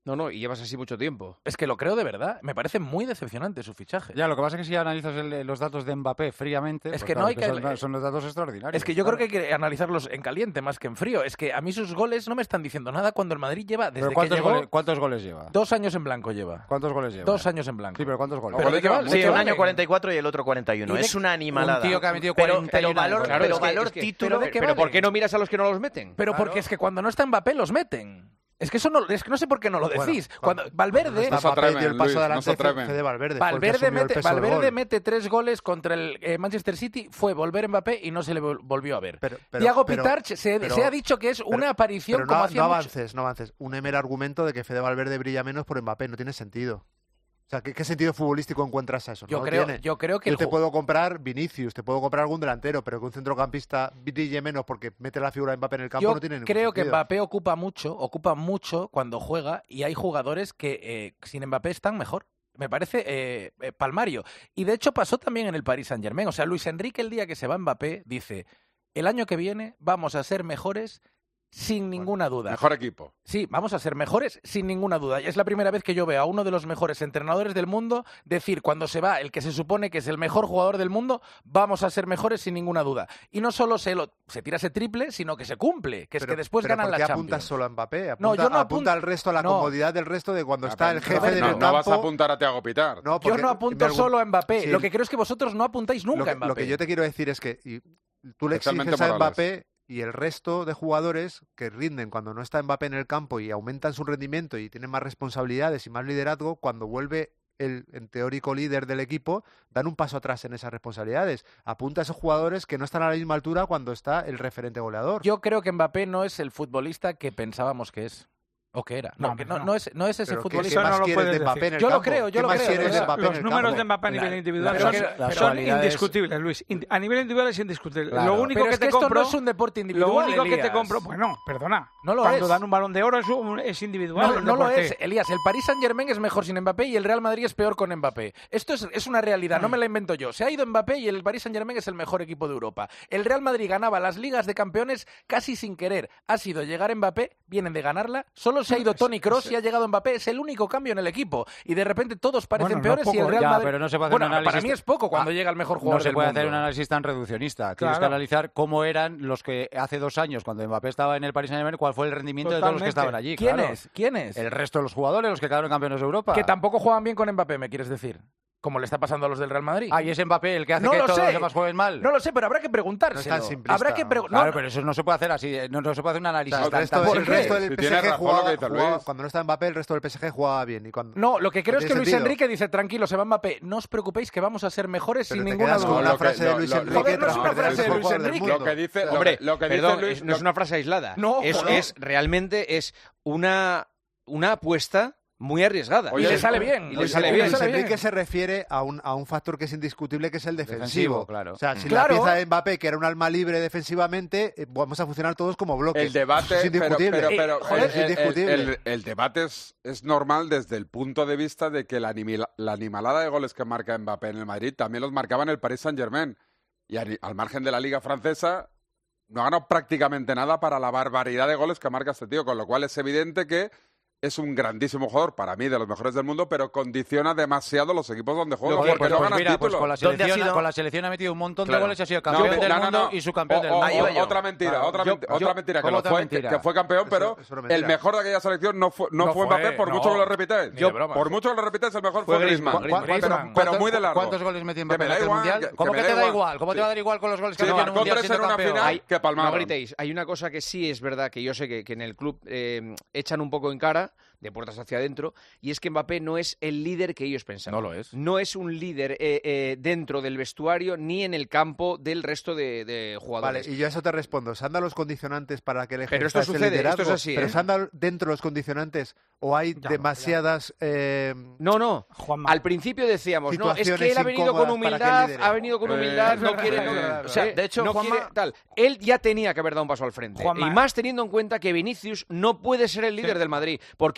[SPEAKER 3] No, no, y llevas así mucho tiempo.
[SPEAKER 4] Es que lo creo de verdad. Me parece muy decepcionante su fichaje.
[SPEAKER 10] Ya, lo que pasa es que si analizas el- los datos de Mbappé fríamente,
[SPEAKER 4] Es
[SPEAKER 10] pues
[SPEAKER 4] que no
[SPEAKER 10] claro,
[SPEAKER 4] hay que-
[SPEAKER 10] son, son los datos extraordinarios.
[SPEAKER 4] Es que yo
[SPEAKER 10] claro.
[SPEAKER 4] creo que hay que analizarlos en caliente más que en frío. Es que a mí sus goles no me están diciendo nada cuando el Madrid lleva, desde
[SPEAKER 10] Pero
[SPEAKER 4] que
[SPEAKER 10] ¿cuántos,
[SPEAKER 4] llegó,
[SPEAKER 10] goles, ¿cuántos goles lleva?
[SPEAKER 4] dos años en blanco lleva.
[SPEAKER 10] ¿Cuántos goles lleva?
[SPEAKER 4] Dos años en blanco.
[SPEAKER 10] Sí, pero ¿cuántos goles?
[SPEAKER 4] ¿Pero de qué vale?
[SPEAKER 5] Sí,
[SPEAKER 4] ¿De qué
[SPEAKER 5] un
[SPEAKER 4] vale?
[SPEAKER 5] año cuarenta y cuatro y el otro cuarenta y uno.
[SPEAKER 4] Y de-
[SPEAKER 5] Es una animalada.
[SPEAKER 10] Un tío que ha metido
[SPEAKER 5] pero,
[SPEAKER 10] cuarenta y
[SPEAKER 5] pero
[SPEAKER 10] uno
[SPEAKER 5] valor,
[SPEAKER 10] años.
[SPEAKER 3] Claro,
[SPEAKER 5] pero
[SPEAKER 3] es que-
[SPEAKER 5] valor
[SPEAKER 3] es que-
[SPEAKER 5] título...
[SPEAKER 4] ¿pero de qué
[SPEAKER 3] Pero
[SPEAKER 4] vale?
[SPEAKER 3] ¿por qué no miras a los que no los meten?
[SPEAKER 4] Pero
[SPEAKER 5] Claro.
[SPEAKER 4] porque es que cuando no está Mbappé los meten. Es que eso no, es que no sé por qué no lo
[SPEAKER 8] Bueno,
[SPEAKER 4] decís.
[SPEAKER 8] cuando-
[SPEAKER 4] Cuando, Valverde,
[SPEAKER 8] Está
[SPEAKER 11] se
[SPEAKER 8] Mbappé,
[SPEAKER 11] atreven,
[SPEAKER 8] dio el paso
[SPEAKER 11] Luis, no
[SPEAKER 8] adelante
[SPEAKER 11] se atreven.
[SPEAKER 8] Fede Valverde. fue el que
[SPEAKER 4] Valverde,
[SPEAKER 8] asumió el
[SPEAKER 4] mete,
[SPEAKER 8] peso del
[SPEAKER 4] Valverde
[SPEAKER 8] gol.
[SPEAKER 4] mete tres goles contra el eh, Manchester City, fue volver Mbappé y no se le vol- volvió a ver.
[SPEAKER 8] Pero- pero-
[SPEAKER 4] Thiago
[SPEAKER 8] pero-
[SPEAKER 4] Pitarch se,
[SPEAKER 8] pero-
[SPEAKER 4] se ha dicho que es
[SPEAKER 8] pero-
[SPEAKER 4] una aparición
[SPEAKER 8] Pero
[SPEAKER 4] como
[SPEAKER 8] no,
[SPEAKER 4] hacía
[SPEAKER 8] no
[SPEAKER 4] mucho-
[SPEAKER 8] avances, no avances. Un mero argumento de que Fede Valverde brilla menos por Mbappé. No tiene sentido. O sea, ¿qué, qué sentido futbolístico encuentras a eso?
[SPEAKER 4] Yo
[SPEAKER 8] No lo
[SPEAKER 4] creo,
[SPEAKER 8] tiene.
[SPEAKER 4] yo creo que
[SPEAKER 8] Yo
[SPEAKER 4] el
[SPEAKER 8] te
[SPEAKER 4] ju-
[SPEAKER 8] puedo comprar Vinicius, te puedo comprar algún delantero, pero que un centrocampista brille menos porque mete la figura de Mbappé en el campo
[SPEAKER 4] Yo
[SPEAKER 8] no tiene ningún
[SPEAKER 4] creo que
[SPEAKER 8] sentido.
[SPEAKER 4] Mbappé ocupa mucho, ocupa mucho cuando juega y hay jugadores que eh, sin Mbappé están mejor. Me parece eh, eh, palmario. Y de hecho pasó también en el Paris Saint-Germain. O sea, Luis Enrique el día que se va Mbappé dice, el año que viene vamos a ser mejores sin ninguna duda.
[SPEAKER 11] Mejor equipo.
[SPEAKER 4] Sí, vamos a ser mejores sin ninguna duda. Y es la primera vez que yo veo a uno de los mejores entrenadores del mundo decir, cuando se va el que se supone que es el mejor jugador del mundo, vamos a ser mejores sin ninguna duda. Y no solo se, lo, se tira ese triple, sino que se cumple, que es
[SPEAKER 8] Pero-
[SPEAKER 4] que después
[SPEAKER 8] pero
[SPEAKER 4] ganan
[SPEAKER 8] ¿por
[SPEAKER 4] la
[SPEAKER 8] qué
[SPEAKER 4] Champions.
[SPEAKER 8] apuntas solo a Mbappé? Apunta,
[SPEAKER 4] No, yo no
[SPEAKER 8] apunta
[SPEAKER 4] apun-
[SPEAKER 8] al resto, a la
[SPEAKER 4] no.
[SPEAKER 8] comodidad del resto de cuando
[SPEAKER 11] A
[SPEAKER 8] está
[SPEAKER 11] ver,
[SPEAKER 8] el jefe
[SPEAKER 11] no,
[SPEAKER 8] del
[SPEAKER 11] no,
[SPEAKER 8] campo.
[SPEAKER 11] no vas a apuntar a Thiago Pitar.
[SPEAKER 8] No,
[SPEAKER 4] Yo
[SPEAKER 8] porque
[SPEAKER 4] no
[SPEAKER 8] me
[SPEAKER 4] apunto
[SPEAKER 8] argu-
[SPEAKER 4] solo a Mbappé.
[SPEAKER 8] Sí,
[SPEAKER 4] Lo que creo es que vosotros no apuntáis
[SPEAKER 8] lo
[SPEAKER 4] nunca
[SPEAKER 8] que,
[SPEAKER 4] a Mbappé.
[SPEAKER 8] lo que yo te quiero decir es que y tú le
[SPEAKER 11] Especialmente
[SPEAKER 8] exiges a
[SPEAKER 11] Morales.
[SPEAKER 8] Mbappé y el resto de jugadores que rinden cuando no está Mbappé en el campo y aumentan su rendimiento y tienen más responsabilidades y más liderazgo, cuando vuelve el en teórico líder del equipo, dan un paso atrás en esas responsabilidades. Apunta a esos jugadores que no están a la misma altura cuando está el referente goleador.
[SPEAKER 4] Yo creo que Mbappé no es el futbolista que pensábamos que es. O que era. No,
[SPEAKER 7] No,
[SPEAKER 4] que no,
[SPEAKER 7] no.
[SPEAKER 4] no es, no es ese
[SPEAKER 8] Pero ¿qué-
[SPEAKER 4] futbolista.
[SPEAKER 8] ¿qué
[SPEAKER 7] no
[SPEAKER 8] más
[SPEAKER 7] lo
[SPEAKER 8] quieres
[SPEAKER 7] puedes
[SPEAKER 8] de Mbappé
[SPEAKER 7] decir.
[SPEAKER 8] en el
[SPEAKER 4] Yo lo
[SPEAKER 8] campo?
[SPEAKER 4] creo, yo
[SPEAKER 8] ¿Qué
[SPEAKER 4] lo
[SPEAKER 8] más
[SPEAKER 4] creo.
[SPEAKER 8] quieres
[SPEAKER 4] O
[SPEAKER 8] de
[SPEAKER 4] sea,
[SPEAKER 8] Mbappé en
[SPEAKER 7] Los
[SPEAKER 8] el
[SPEAKER 7] números
[SPEAKER 8] campo?
[SPEAKER 7] de Mbappé a nivel
[SPEAKER 4] La-
[SPEAKER 7] individual
[SPEAKER 4] pero
[SPEAKER 7] son,
[SPEAKER 4] que-
[SPEAKER 10] las
[SPEAKER 7] son
[SPEAKER 10] cualidades-
[SPEAKER 7] indiscutibles, Luis. In- A nivel individual es indiscutible.
[SPEAKER 10] Claro.
[SPEAKER 7] Lo único
[SPEAKER 4] Pero
[SPEAKER 7] que
[SPEAKER 4] es que
[SPEAKER 7] te
[SPEAKER 4] esto
[SPEAKER 7] compro,
[SPEAKER 4] no es un deporte individual,
[SPEAKER 7] lo único que te
[SPEAKER 4] Elías.
[SPEAKER 7] compro, bueno, perdona.
[SPEAKER 4] No lo
[SPEAKER 7] Cuando
[SPEAKER 4] es.
[SPEAKER 7] dan un balón de oro es, un- es individual.
[SPEAKER 4] No,
[SPEAKER 7] el
[SPEAKER 4] no lo
[SPEAKER 7] deporte.
[SPEAKER 4] es, Elías. El Paris Saint-Germain es mejor sin Mbappé y el Real Madrid es peor con Mbappé. Esto es, es una realidad, no me la invento yo. Se ha ido Mbappé y el Paris Saint-Germain es el mejor equipo de Europa. El Real Madrid ganaba las ligas de campeones casi sin querer. Ha sido llegar Mbappé, vienen de ganarla, solo se ha ido Toni Kroos y ha llegado Mbappé. Es el único cambio en el equipo. Y de repente todos parecen
[SPEAKER 7] Bueno, no
[SPEAKER 4] peores y el
[SPEAKER 7] poco,
[SPEAKER 4] Real
[SPEAKER 10] ya,
[SPEAKER 4] Madrid...
[SPEAKER 10] pero no se puede hacer
[SPEAKER 4] bueno,
[SPEAKER 10] un análisis...
[SPEAKER 4] para mí es poco cuando
[SPEAKER 10] Ah,
[SPEAKER 4] llega el mejor jugador
[SPEAKER 10] No se
[SPEAKER 4] del
[SPEAKER 10] puede
[SPEAKER 4] mundo.
[SPEAKER 10] hacer un análisis tan reduccionista. Tienes que
[SPEAKER 7] Claro.
[SPEAKER 10] analizar cómo eran los que hace dos años, cuando Mbappé estaba en el Paris Saint-Germain, cuál fue el rendimiento de todos los que
[SPEAKER 7] Totalmente.
[SPEAKER 10] estaban allí.
[SPEAKER 4] ¿Quién
[SPEAKER 10] claro.
[SPEAKER 4] es? ¿Quién es?
[SPEAKER 10] El resto de los jugadores, los que quedaron campeones de Europa.
[SPEAKER 4] Que tampoco juegan bien con Mbappé, me quieres decir. Como le está pasando a los del Real Madrid.
[SPEAKER 10] Ah, y es Mbappé el que hace
[SPEAKER 4] No
[SPEAKER 10] que
[SPEAKER 4] lo
[SPEAKER 10] todos
[SPEAKER 4] sé.
[SPEAKER 10] los demás jueguen mal.
[SPEAKER 4] No lo sé, pero habrá que
[SPEAKER 8] No
[SPEAKER 4] preguntárselo.
[SPEAKER 8] es tan simplista,
[SPEAKER 4] Habrá que
[SPEAKER 8] vamos.
[SPEAKER 4] preguntar.
[SPEAKER 10] Claro, pero eso no se puede hacer así. No, no se puede hacer un análisis.
[SPEAKER 8] O sea, el
[SPEAKER 10] tan-
[SPEAKER 8] resto,
[SPEAKER 10] tan
[SPEAKER 8] el
[SPEAKER 10] simple.
[SPEAKER 8] resto del
[SPEAKER 11] Si
[SPEAKER 8] P
[SPEAKER 11] tienes
[SPEAKER 8] S G
[SPEAKER 11] razón lo
[SPEAKER 8] jugaba,
[SPEAKER 11] que dice
[SPEAKER 8] jugaba-
[SPEAKER 11] Luis.
[SPEAKER 8] cuando no está Mbappé, el resto del P S G jugaba bien. Y cuando,
[SPEAKER 4] No, lo que creo
[SPEAKER 8] No
[SPEAKER 4] es que
[SPEAKER 8] tiene
[SPEAKER 4] Luis
[SPEAKER 8] sentido.
[SPEAKER 4] Enrique dice, tranquilo, se va Mbappé, no os preocupéis que vamos a ser mejores
[SPEAKER 8] Pero
[SPEAKER 4] sin
[SPEAKER 8] te
[SPEAKER 4] ninguna
[SPEAKER 8] quedas con
[SPEAKER 4] duda.
[SPEAKER 8] una
[SPEAKER 11] Lo que-
[SPEAKER 8] frase de
[SPEAKER 11] lo-
[SPEAKER 8] Luis
[SPEAKER 11] lo-
[SPEAKER 8] Enrique
[SPEAKER 4] Joder, no es
[SPEAKER 8] tras
[SPEAKER 4] una
[SPEAKER 8] perder el
[SPEAKER 4] frase de
[SPEAKER 8] mejor
[SPEAKER 4] Luis
[SPEAKER 8] jugador del
[SPEAKER 4] Enrique.
[SPEAKER 11] Lo
[SPEAKER 8] mundo.
[SPEAKER 11] que dice, lo
[SPEAKER 3] Hombre,
[SPEAKER 11] que- lo que dice
[SPEAKER 3] perdón,
[SPEAKER 11] Luis-
[SPEAKER 3] es- no es una frase aislada.
[SPEAKER 4] No,
[SPEAKER 3] es,
[SPEAKER 4] joder.
[SPEAKER 3] es realmente es una, una apuesta muy arriesgada.
[SPEAKER 4] Y
[SPEAKER 11] Oye,
[SPEAKER 4] le sale bien.
[SPEAKER 3] y le sale
[SPEAKER 8] Luis
[SPEAKER 3] bien.
[SPEAKER 4] le sale
[SPEAKER 8] Enrique
[SPEAKER 4] bien.
[SPEAKER 8] se refiere a un, a un factor que es indiscutible, que es el defensivo.
[SPEAKER 10] Defensivo, claro.
[SPEAKER 8] O sea, si
[SPEAKER 4] Claro.
[SPEAKER 8] la pieza de Mbappé, que era un alma libre defensivamente, eh, vamos a funcionar todos como bloques.
[SPEAKER 11] El debate,
[SPEAKER 8] Eso es
[SPEAKER 11] pero,
[SPEAKER 8] indiscutible.
[SPEAKER 11] pero, pero
[SPEAKER 4] Eh, joder,
[SPEAKER 11] el,
[SPEAKER 8] es
[SPEAKER 11] el-
[SPEAKER 8] indiscutible.
[SPEAKER 11] el- el debate es, es normal desde el punto de vista de que la, animila- la animalada de goles que marca Mbappé en el Madrid también los marcaba en el Paris Saint-Germain. Y al, al margen de la Liga Francesa, no ha ganado prácticamente nada para la barbaridad de goles que marca este tío, con lo cual es evidente que es un grandísimo jugador, para mí, de los mejores del mundo, pero condiciona demasiado los equipos donde juega,
[SPEAKER 10] Oye,
[SPEAKER 11] porque
[SPEAKER 10] pues,
[SPEAKER 11] no
[SPEAKER 10] pues
[SPEAKER 11] gana
[SPEAKER 10] mira, pues
[SPEAKER 11] títulos.
[SPEAKER 10] con la,
[SPEAKER 5] ¿Dónde ha
[SPEAKER 10] selección,
[SPEAKER 5] sido?
[SPEAKER 10] con la selección ha metido un montón
[SPEAKER 5] Claro.
[SPEAKER 10] de goles y ha sido
[SPEAKER 11] No,
[SPEAKER 10] campeón
[SPEAKER 11] no,
[SPEAKER 10] del
[SPEAKER 11] no,
[SPEAKER 10] mundo
[SPEAKER 11] no.
[SPEAKER 10] y subcampeón
[SPEAKER 11] O-
[SPEAKER 10] del
[SPEAKER 11] o-
[SPEAKER 10] mundo.
[SPEAKER 5] Ahí va yo.
[SPEAKER 11] Otra mentira,
[SPEAKER 10] Claro.
[SPEAKER 11] otra,
[SPEAKER 10] Yo-
[SPEAKER 11] menti- otra
[SPEAKER 10] yo-
[SPEAKER 11] mentira, que,
[SPEAKER 10] ¿cómo
[SPEAKER 11] lo
[SPEAKER 10] otra
[SPEAKER 11] fue,
[SPEAKER 10] mentira?
[SPEAKER 11] que, que fue campeón,
[SPEAKER 8] Eso-
[SPEAKER 11] pero
[SPEAKER 8] eso no es mentira.
[SPEAKER 11] el mejor de aquella selección no fue, no
[SPEAKER 4] No
[SPEAKER 11] fue
[SPEAKER 4] fue,
[SPEAKER 11] Mbappé, por
[SPEAKER 4] no.
[SPEAKER 11] mucho que lo repitáis.
[SPEAKER 4] Ni de broma.
[SPEAKER 11] Por mucho que lo repitáis, el mejor
[SPEAKER 3] Fue
[SPEAKER 11] fue
[SPEAKER 3] Griezmann,
[SPEAKER 11] Griezmann.
[SPEAKER 3] Griezmann.
[SPEAKER 11] Pero,
[SPEAKER 4] Griezmann.
[SPEAKER 11] pero muy de largo.
[SPEAKER 10] ¿Cuántos goles metió
[SPEAKER 11] Que
[SPEAKER 10] Mbappé
[SPEAKER 11] me
[SPEAKER 10] en
[SPEAKER 11] da
[SPEAKER 10] el
[SPEAKER 11] igual,
[SPEAKER 10] Mundial?
[SPEAKER 11] que-
[SPEAKER 10] ¿Cómo
[SPEAKER 11] que
[SPEAKER 10] que,
[SPEAKER 11] me
[SPEAKER 10] te
[SPEAKER 11] da
[SPEAKER 10] da
[SPEAKER 11] igual.
[SPEAKER 10] igual? ¿Cómo te va a dar igual con los goles que
[SPEAKER 11] Sí,
[SPEAKER 10] metió en un
[SPEAKER 11] marcó
[SPEAKER 10] Mundial
[SPEAKER 11] tres
[SPEAKER 10] siendo
[SPEAKER 11] en una
[SPEAKER 10] campeón?
[SPEAKER 11] final
[SPEAKER 3] Hay-
[SPEAKER 11] que palmaron.
[SPEAKER 3] No gritéis, hay una cosa que sí es verdad, que yo sé que, que en el club eh, echan un poco en cara, de puertas hacia adentro, y es que Mbappé no es el líder que ellos pensaban.
[SPEAKER 4] No lo es.
[SPEAKER 3] No es un líder eh, eh, dentro del vestuario ni en el campo del resto de, de
[SPEAKER 8] Vale,
[SPEAKER 3] jugadores.
[SPEAKER 8] y yo a eso te respondo. ¿Se han dado los condicionantes para que el
[SPEAKER 3] Pero esto
[SPEAKER 8] ese
[SPEAKER 3] sucede,
[SPEAKER 8] liderazgo?
[SPEAKER 3] esto es así,
[SPEAKER 8] ¿Pero
[SPEAKER 3] ¿eh?
[SPEAKER 8] se han dado dentro los condicionantes o hay
[SPEAKER 7] Ya,
[SPEAKER 8] demasiadas... eh,
[SPEAKER 3] No, no.
[SPEAKER 7] Juanma.
[SPEAKER 3] Al principio decíamos, no, es que
[SPEAKER 8] Situaciones
[SPEAKER 3] él ha venido con
[SPEAKER 8] incómodas para que
[SPEAKER 3] humildad,
[SPEAKER 8] lidere.
[SPEAKER 3] ha venido con
[SPEAKER 11] Eh,
[SPEAKER 3] humildad,
[SPEAKER 11] es
[SPEAKER 3] no
[SPEAKER 11] verdad,
[SPEAKER 3] quiere,
[SPEAKER 11] es
[SPEAKER 3] no-
[SPEAKER 11] verdad,
[SPEAKER 3] o sea,
[SPEAKER 5] de hecho,
[SPEAKER 3] no
[SPEAKER 5] Juanma-
[SPEAKER 3] quiere tal. Él ya tenía que haber dado un paso al frente.
[SPEAKER 7] Juanma.
[SPEAKER 3] Y más teniendo en cuenta que Vinicius no puede ser el líder del Madrid, porque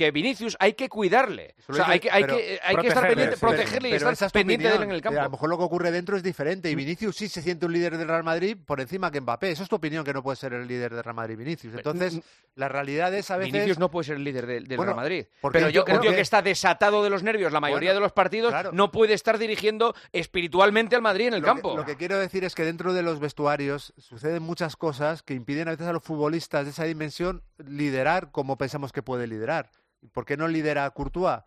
[SPEAKER 3] que Vinicius hay que cuidarle. O sea, hay que, hay que, hay que estar pendiente,
[SPEAKER 8] pero,
[SPEAKER 3] protegerle y
[SPEAKER 8] pero
[SPEAKER 3] estar
[SPEAKER 8] esa es tu
[SPEAKER 3] pendiente
[SPEAKER 8] opinión.
[SPEAKER 3] de él en el campo.
[SPEAKER 8] Pero a lo mejor lo que ocurre dentro es diferente y Vinicius sí se siente un líder del Real Madrid por encima que Mbappé. Eso es tu opinión, que no puede ser el líder del Real Madrid Vinicius. Entonces, la realidad es a veces...
[SPEAKER 3] Vinicius no puede ser el líder del, del
[SPEAKER 8] Bueno,
[SPEAKER 3] Real Madrid.
[SPEAKER 8] porque
[SPEAKER 3] Pero yo
[SPEAKER 8] creo
[SPEAKER 3] creo
[SPEAKER 8] que-
[SPEAKER 3] que está desatado de los nervios la mayoría
[SPEAKER 8] Bueno,
[SPEAKER 3] de los partidos,
[SPEAKER 8] claro.
[SPEAKER 3] no puede estar dirigiendo espiritualmente al Madrid en el
[SPEAKER 8] Lo
[SPEAKER 3] campo.
[SPEAKER 8] Que, lo que quiero decir es que dentro de los vestuarios suceden muchas cosas que impiden a veces a los futbolistas de esa dimensión liderar como pensamos que puede liderar. ¿Por qué no lidera Courtois?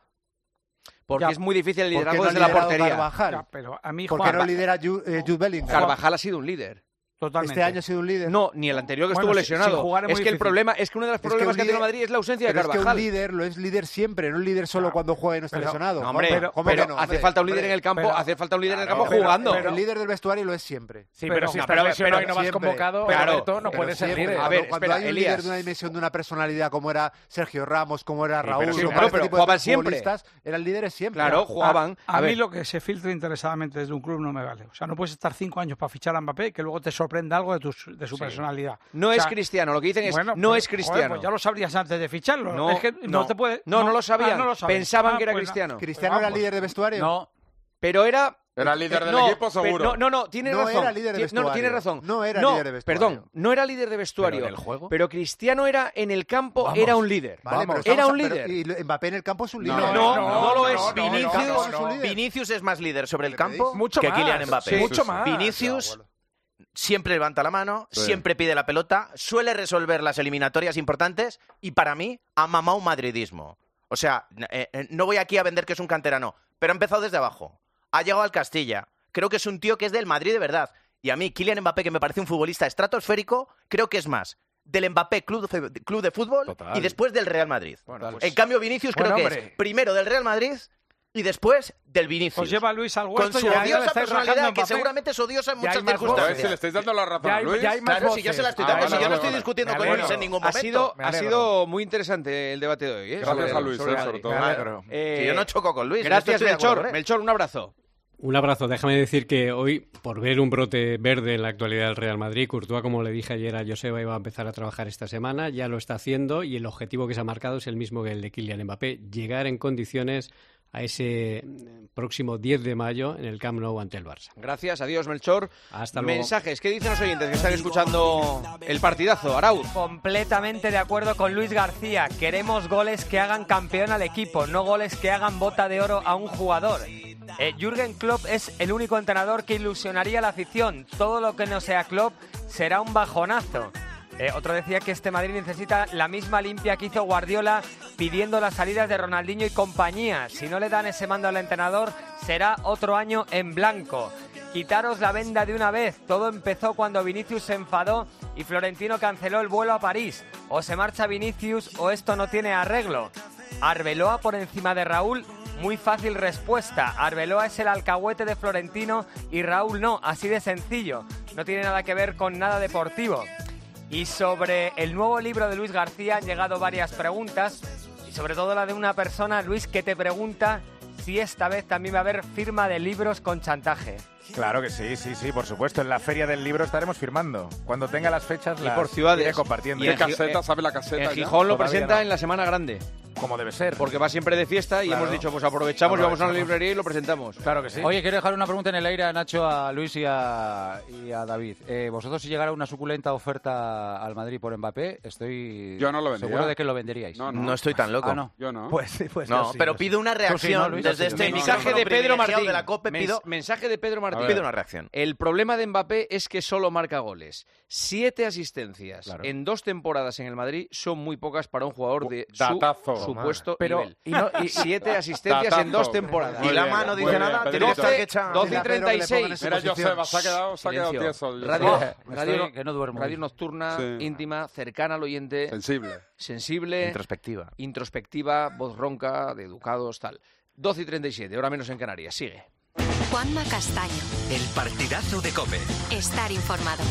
[SPEAKER 3] Porque
[SPEAKER 7] Ya.
[SPEAKER 3] es muy difícil el
[SPEAKER 8] ¿Por qué
[SPEAKER 3] liderazgo
[SPEAKER 8] no ha
[SPEAKER 3] desde la
[SPEAKER 8] liderado
[SPEAKER 3] portería.
[SPEAKER 8] Carvajal?
[SPEAKER 7] Ya, pero a mí,
[SPEAKER 8] ¿Por qué
[SPEAKER 7] Juan,
[SPEAKER 8] no lidera Ju- eh, Jude Bellingham?
[SPEAKER 3] Carvajal ha sido un líder.
[SPEAKER 7] totalmente.
[SPEAKER 8] Este año ha sido un líder.
[SPEAKER 3] No, ni el anterior que
[SPEAKER 7] Bueno,
[SPEAKER 3] estuvo
[SPEAKER 7] si-
[SPEAKER 3] lesionado.
[SPEAKER 7] sin jugar es
[SPEAKER 3] es
[SPEAKER 7] muy
[SPEAKER 3] que el
[SPEAKER 7] difícil.
[SPEAKER 3] problema es que uno de los
[SPEAKER 8] Es que
[SPEAKER 3] problemas
[SPEAKER 8] un
[SPEAKER 3] que, tiene
[SPEAKER 8] líder-
[SPEAKER 3] Madrid es la ausencia de
[SPEAKER 8] Pero es que
[SPEAKER 3] Carvajal.
[SPEAKER 8] un líder lo es líder siempre, no es líder solo
[SPEAKER 7] Claro.
[SPEAKER 8] cuando juega y no está
[SPEAKER 7] Pero-
[SPEAKER 8] lesionado.
[SPEAKER 3] No, hombre,
[SPEAKER 8] ¿Cómo-
[SPEAKER 3] pero,
[SPEAKER 8] cómo
[SPEAKER 3] pero
[SPEAKER 8] que no,
[SPEAKER 3] hace
[SPEAKER 8] hombre?
[SPEAKER 3] falta un líder
[SPEAKER 8] Hombre,
[SPEAKER 3] en el campo,
[SPEAKER 7] pero-
[SPEAKER 3] hace falta un líder en el
[SPEAKER 7] Claro,
[SPEAKER 3] campo
[SPEAKER 7] pero-
[SPEAKER 3] jugando.
[SPEAKER 8] El líder del vestuario lo es siempre.
[SPEAKER 4] Sí,
[SPEAKER 7] Pero-
[SPEAKER 4] pero si
[SPEAKER 7] no,
[SPEAKER 4] estás
[SPEAKER 7] pero-
[SPEAKER 4] lesionado
[SPEAKER 7] pero
[SPEAKER 4] y no vas
[SPEAKER 8] siempre.
[SPEAKER 4] convocado,
[SPEAKER 3] Claro,
[SPEAKER 4] Alberto, no
[SPEAKER 8] Pero
[SPEAKER 4] puedes ser
[SPEAKER 8] siempre,
[SPEAKER 4] líder.
[SPEAKER 3] A
[SPEAKER 8] cuando,
[SPEAKER 3] ver,
[SPEAKER 8] cuando
[SPEAKER 3] espera,
[SPEAKER 8] hay un
[SPEAKER 3] Elías.
[SPEAKER 8] líder de una dimensión, de una personalidad como era Sergio Ramos, como era
[SPEAKER 4] Sí,
[SPEAKER 8] Raúl,
[SPEAKER 4] pero sí,
[SPEAKER 8] como
[SPEAKER 3] claro,
[SPEAKER 8] este
[SPEAKER 3] pero
[SPEAKER 8] tipo de
[SPEAKER 3] jugaban siempre.
[SPEAKER 8] futbolistas, eran líderes siempre.
[SPEAKER 3] Claro, jugaban.
[SPEAKER 7] A,
[SPEAKER 3] A
[SPEAKER 7] mí
[SPEAKER 3] ver.
[SPEAKER 7] lo que se filtre interesadamente desde un club no me vale. O sea, no puedes estar cinco años para fichar a Mbappé y que luego te sorprenda algo de, tu, de su
[SPEAKER 3] Sí.
[SPEAKER 7] personalidad.
[SPEAKER 3] No
[SPEAKER 7] O
[SPEAKER 3] es
[SPEAKER 7] sea,
[SPEAKER 3] cristiano, lo que dicen es
[SPEAKER 7] bueno,
[SPEAKER 3] no
[SPEAKER 7] pues,
[SPEAKER 3] es
[SPEAKER 7] joder,
[SPEAKER 3] cristiano.
[SPEAKER 7] pues ya lo sabrías antes de ficharlo.
[SPEAKER 3] No,
[SPEAKER 7] es que no,
[SPEAKER 3] no.
[SPEAKER 7] te puede.
[SPEAKER 3] No, no lo sabían.
[SPEAKER 7] Ah, no lo sabes.
[SPEAKER 3] Pensaban
[SPEAKER 7] Ah,
[SPEAKER 3] que era
[SPEAKER 7] pues,
[SPEAKER 3] cristiano.
[SPEAKER 8] ¿Cristiano
[SPEAKER 7] Pues
[SPEAKER 8] era
[SPEAKER 7] vamos.
[SPEAKER 8] líder de vestuario?
[SPEAKER 4] No,
[SPEAKER 3] Pero era...
[SPEAKER 11] Era líder
[SPEAKER 3] eh,
[SPEAKER 11] del
[SPEAKER 3] no,
[SPEAKER 11] equipo, seguro.
[SPEAKER 3] pero- No, no, no, tiene
[SPEAKER 8] No
[SPEAKER 3] razón.
[SPEAKER 8] era líder de
[SPEAKER 3] Ti-
[SPEAKER 8] vestuario.
[SPEAKER 3] No, tiene razón.
[SPEAKER 8] No era líder de vestuario.
[SPEAKER 3] Perdón, no era líder de vestuario.
[SPEAKER 4] Pero en el juego.
[SPEAKER 3] Pero Cristiano era en el campo,
[SPEAKER 4] Vamos.
[SPEAKER 3] era un líder.
[SPEAKER 8] Vale, pero
[SPEAKER 4] Vamos.
[SPEAKER 8] estamos
[SPEAKER 3] Era
[SPEAKER 8] a-
[SPEAKER 3] un
[SPEAKER 8] pero-
[SPEAKER 3] líder.
[SPEAKER 8] y lo- Mbappé en el campo es un
[SPEAKER 11] No,
[SPEAKER 8] líder.
[SPEAKER 3] No, no,
[SPEAKER 11] no,
[SPEAKER 3] lo es.
[SPEAKER 11] no, no,
[SPEAKER 3] Vinicius,
[SPEAKER 8] no, no, no.
[SPEAKER 5] Vinicius es más líder sobre el
[SPEAKER 8] ¿Le
[SPEAKER 5] campo
[SPEAKER 8] pedís?
[SPEAKER 4] Mucho
[SPEAKER 5] que
[SPEAKER 4] más.
[SPEAKER 5] Kylian Mbappé.
[SPEAKER 3] Sí,
[SPEAKER 4] mucho
[SPEAKER 11] sí, sí.
[SPEAKER 4] más.
[SPEAKER 5] Vinicius siempre levanta la mano,
[SPEAKER 11] Sí.
[SPEAKER 5] siempre pide la pelota, suele resolver las eliminatorias importantes y para mí ha mamado un madridismo. O sea, eh, eh, no voy aquí a vender que es un canterano, pero ha empezado desde abajo. Ha llegado al Castilla. Creo que es un tío que es del Madrid de verdad. Y a mí, Kylian Mbappé, que me parece un futbolista estratosférico, creo que es más del Mbappé Club de, club de Fútbol
[SPEAKER 4] Total.
[SPEAKER 5] y después del Real Madrid.
[SPEAKER 3] Bueno, pues-
[SPEAKER 5] En cambio, Vinicius
[SPEAKER 4] Bueno,
[SPEAKER 5] creo que
[SPEAKER 4] hombre.
[SPEAKER 5] es primero del Real Madrid y después del Vinicius.
[SPEAKER 7] Os lleva Luis al
[SPEAKER 5] Con
[SPEAKER 7] huerto
[SPEAKER 5] su
[SPEAKER 7] y ahí ya le
[SPEAKER 5] odiosa
[SPEAKER 7] estáis rajando a
[SPEAKER 5] personalidad, que
[SPEAKER 7] Mbappé.
[SPEAKER 5] seguramente es odiosa en
[SPEAKER 4] Ya hay
[SPEAKER 5] muchas
[SPEAKER 4] más
[SPEAKER 11] A ver
[SPEAKER 5] circunstancias.
[SPEAKER 11] si le estáis dando la razón
[SPEAKER 4] Ya
[SPEAKER 11] a
[SPEAKER 4] hay-
[SPEAKER 11] Luis.
[SPEAKER 4] ya hay más
[SPEAKER 5] Claro, si yo se la estoy
[SPEAKER 11] Ah,
[SPEAKER 5] dando,
[SPEAKER 11] vale,
[SPEAKER 5] si yo no
[SPEAKER 11] vale,
[SPEAKER 5] estoy
[SPEAKER 11] vale.
[SPEAKER 5] discutiendo
[SPEAKER 4] Me
[SPEAKER 5] con
[SPEAKER 4] alegro.
[SPEAKER 5] Luis en ningún
[SPEAKER 3] Ha
[SPEAKER 5] momento.
[SPEAKER 3] sido,
[SPEAKER 4] Me
[SPEAKER 3] ha
[SPEAKER 4] alegro.
[SPEAKER 3] sido muy interesante el debate de hoy. ¿eh?
[SPEAKER 11] Gracias
[SPEAKER 3] Sobre-
[SPEAKER 11] a Luis,
[SPEAKER 3] sobre
[SPEAKER 11] eh,
[SPEAKER 3] el
[SPEAKER 11] sobre
[SPEAKER 3] Madrid.
[SPEAKER 11] todo.
[SPEAKER 4] Me alegro.
[SPEAKER 3] Eh,
[SPEAKER 5] Si yo no choco con Luis. en esto
[SPEAKER 3] Gracias,
[SPEAKER 5] estoy de acuerdo
[SPEAKER 3] Melchor.
[SPEAKER 5] con él.
[SPEAKER 3] Melchor, un abrazo.
[SPEAKER 6] Un abrazo. Déjame decir que hoy, por ver un brote verde en la actualidad del Real Madrid, Courtois, como le dije ayer a Joseba, iba a empezar a trabajar esta semana, ya lo está haciendo y el objetivo que se ha marcado es el mismo que el de Kylian Mbappé, llegar en condiciones a ese próximo diez de mayo en el Camp Nou ante el Barça.
[SPEAKER 3] Gracias, adiós, Melchor.
[SPEAKER 6] Hasta luego.
[SPEAKER 3] Mensajes, ¿qué dicen los oyentes que están escuchando el partidazo? Arauz.
[SPEAKER 12] Completamente de acuerdo con Luis García. Queremos goles que hagan campeón al equipo, no goles que hagan bota de oro a un jugador. Eh, Jürgen Klopp es el único entrenador que ilusionaría a la afición. Todo lo que no sea Klopp será un bajonazo. Eh, otro decía que este Madrid necesita la misma limpia que hizo Guardiola pidiendo las salidas de Ronaldinho y compañía. Si no le dan ese mando al entrenador, será otro año en blanco. Quitaros la venda de una vez. Todo empezó cuando Vinicius se enfadó y Florentino canceló el vuelo a París. O se marcha Vinicius o esto no tiene arreglo. Arbeloa por encima de Raúl. Muy fácil respuesta. Arbeloa es el alcahuete de Florentino y Raúl no. Así de sencillo. No tiene nada que ver con nada deportivo. Y sobre el nuevo libro de Luis García han llegado varias preguntas. Y sobre todo la de una persona, Luis, que te pregunta si esta vez también va a haber firma de libros con chantaje.
[SPEAKER 4] Claro que sí, sí, sí, por supuesto. En la Feria del Libro estaremos firmando. Cuando tenga las fechas,
[SPEAKER 3] Y
[SPEAKER 4] las
[SPEAKER 3] por ciudades.
[SPEAKER 4] iré compartiendo.
[SPEAKER 3] Y
[SPEAKER 11] ¿Qué
[SPEAKER 3] en Gi-
[SPEAKER 11] caseta?
[SPEAKER 3] eh,
[SPEAKER 11] ¿Sabe la caseta?
[SPEAKER 3] En
[SPEAKER 11] ya?
[SPEAKER 3] Gijón lo
[SPEAKER 4] Todavía
[SPEAKER 3] presenta
[SPEAKER 4] no.
[SPEAKER 3] en la Semana Grande,
[SPEAKER 4] Como debe ser.
[SPEAKER 3] porque va siempre de fiesta y
[SPEAKER 4] Claro.
[SPEAKER 3] hemos dicho, pues aprovechamos y vamos a la
[SPEAKER 4] Aprovechamos.
[SPEAKER 3] librería y lo presentamos.
[SPEAKER 4] Claro que sí.
[SPEAKER 10] Oye, quiero dejar una pregunta en el aire a Nacho, a Luis y a, y a David. Eh, vosotros, si llegara una suculenta oferta al Madrid por Mbappé, estoy
[SPEAKER 11] Yo no lo vendería.
[SPEAKER 10] seguro de que lo venderíais.
[SPEAKER 11] No, no.
[SPEAKER 5] No estoy tan loco.
[SPEAKER 10] Ah, no.
[SPEAKER 11] Yo no.
[SPEAKER 4] Pues sí, pues
[SPEAKER 5] No,
[SPEAKER 4] yo sí,
[SPEAKER 5] pero
[SPEAKER 4] yo sí.
[SPEAKER 5] pido una
[SPEAKER 10] Tú sí, ¿no,
[SPEAKER 5] reacción
[SPEAKER 10] Luis?
[SPEAKER 5] desde
[SPEAKER 10] Yo
[SPEAKER 5] este
[SPEAKER 10] sí.
[SPEAKER 3] Mensaje
[SPEAKER 5] micrófono
[SPEAKER 3] de Pedro
[SPEAKER 5] privilegiado
[SPEAKER 3] Martín.
[SPEAKER 5] de la COPE,
[SPEAKER 3] Mens-
[SPEAKER 5] pido,
[SPEAKER 3] Mensaje de Pedro Martín.
[SPEAKER 5] pido una reacción.
[SPEAKER 3] El problema de Mbappé es que solo marca goles. Siete asistencias
[SPEAKER 4] Claro.
[SPEAKER 3] en dos temporadas en el Madrid son muy pocas para un jugador de su
[SPEAKER 11] Datazo.
[SPEAKER 3] supuesto
[SPEAKER 4] Pero,
[SPEAKER 3] nivel.
[SPEAKER 4] y no- y-
[SPEAKER 3] Siete asistencias
[SPEAKER 11] Datazo.
[SPEAKER 3] en dos temporadas.
[SPEAKER 5] Y
[SPEAKER 11] Muy
[SPEAKER 5] la
[SPEAKER 11] bien,
[SPEAKER 5] mano
[SPEAKER 11] muy
[SPEAKER 5] dice
[SPEAKER 11] bien,
[SPEAKER 5] nada,
[SPEAKER 11] Pedrito.
[SPEAKER 5] tiene que estar que echa-
[SPEAKER 3] doce y treinta y seis.
[SPEAKER 8] Esa
[SPEAKER 11] Mira,
[SPEAKER 8] posición.
[SPEAKER 11] Joseba, se ha quedado, se ha quedado
[SPEAKER 3] Silencio.
[SPEAKER 11] tieso. el-
[SPEAKER 3] Radio,
[SPEAKER 10] Me
[SPEAKER 3] radio,
[SPEAKER 10] estoy- que no duermo.
[SPEAKER 3] radio nocturna,
[SPEAKER 11] Sí.
[SPEAKER 3] íntima, cercana al oyente,
[SPEAKER 11] Sensible.
[SPEAKER 3] sensible,
[SPEAKER 5] Introspectiva.
[SPEAKER 3] introspectiva, voz ronca, de educados, tal. doce y treinta y siete, hora menos en Canarias. Sigue.
[SPEAKER 1] Juanma Castaño.
[SPEAKER 2] El partidazo de COPE.
[SPEAKER 1] Estar informado.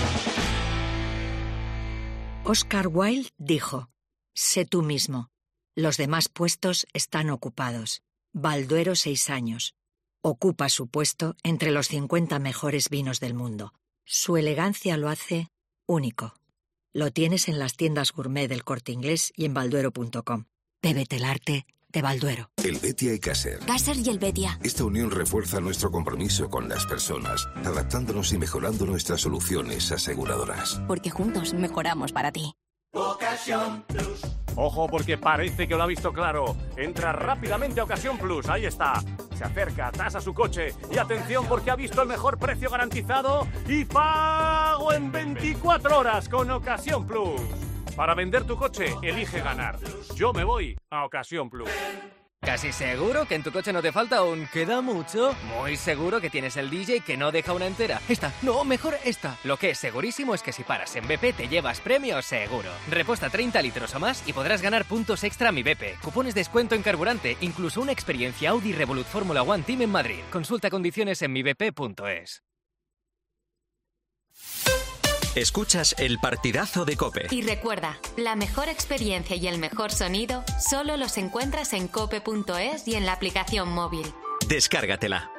[SPEAKER 13] Oscar Wilde dijo: sé tú mismo. Los demás puestos están ocupados. Balduero, seis años. Ocupa su puesto entre los cincuenta mejores vinos del mundo. Su elegancia lo hace único. Lo tienes en las tiendas gourmet del Corte Inglés y en balduero punto com. Bébete el arte de Balduero.
[SPEAKER 14] El Betia y Caser.
[SPEAKER 15] Caser y el Betia.
[SPEAKER 14] Esta unión refuerza nuestro compromiso con las personas, adaptándonos y mejorando nuestras soluciones aseguradoras.
[SPEAKER 15] Porque juntos mejoramos para ti.
[SPEAKER 16] Ocasión Plus. Ojo, porque parece que lo ha visto claro. Entra rápidamente a Ocasión Plus, ahí está. Se acerca, tasa su coche y atención porque ha visto el mejor precio garantizado y pago en veinticuatro horas con Ocasión Plus. Para vender tu coche, elige ganar. Yo me voy a Ocasión Plus.
[SPEAKER 12] ¿Casi seguro que en tu coche no te falta un queda mucho? Muy seguro que tienes el D J que no deja una entera. Esta, no, mejor esta. Lo que es segurísimo es que si paras en B P te llevas premio seguro. Reposta treinta litros o más y podrás ganar puntos extra a Mi B P. Cupones de descuento en carburante, incluso una experiencia Audi Revolut Fórmula One Team en Madrid. Consulta condiciones en mi b p punto es.
[SPEAKER 2] Escuchas el partidazo de COPE.
[SPEAKER 1] Y recuerda, la mejor experiencia y el mejor sonido solo los encuentras en cope punto es y en la aplicación móvil.
[SPEAKER 2] Descárgatela.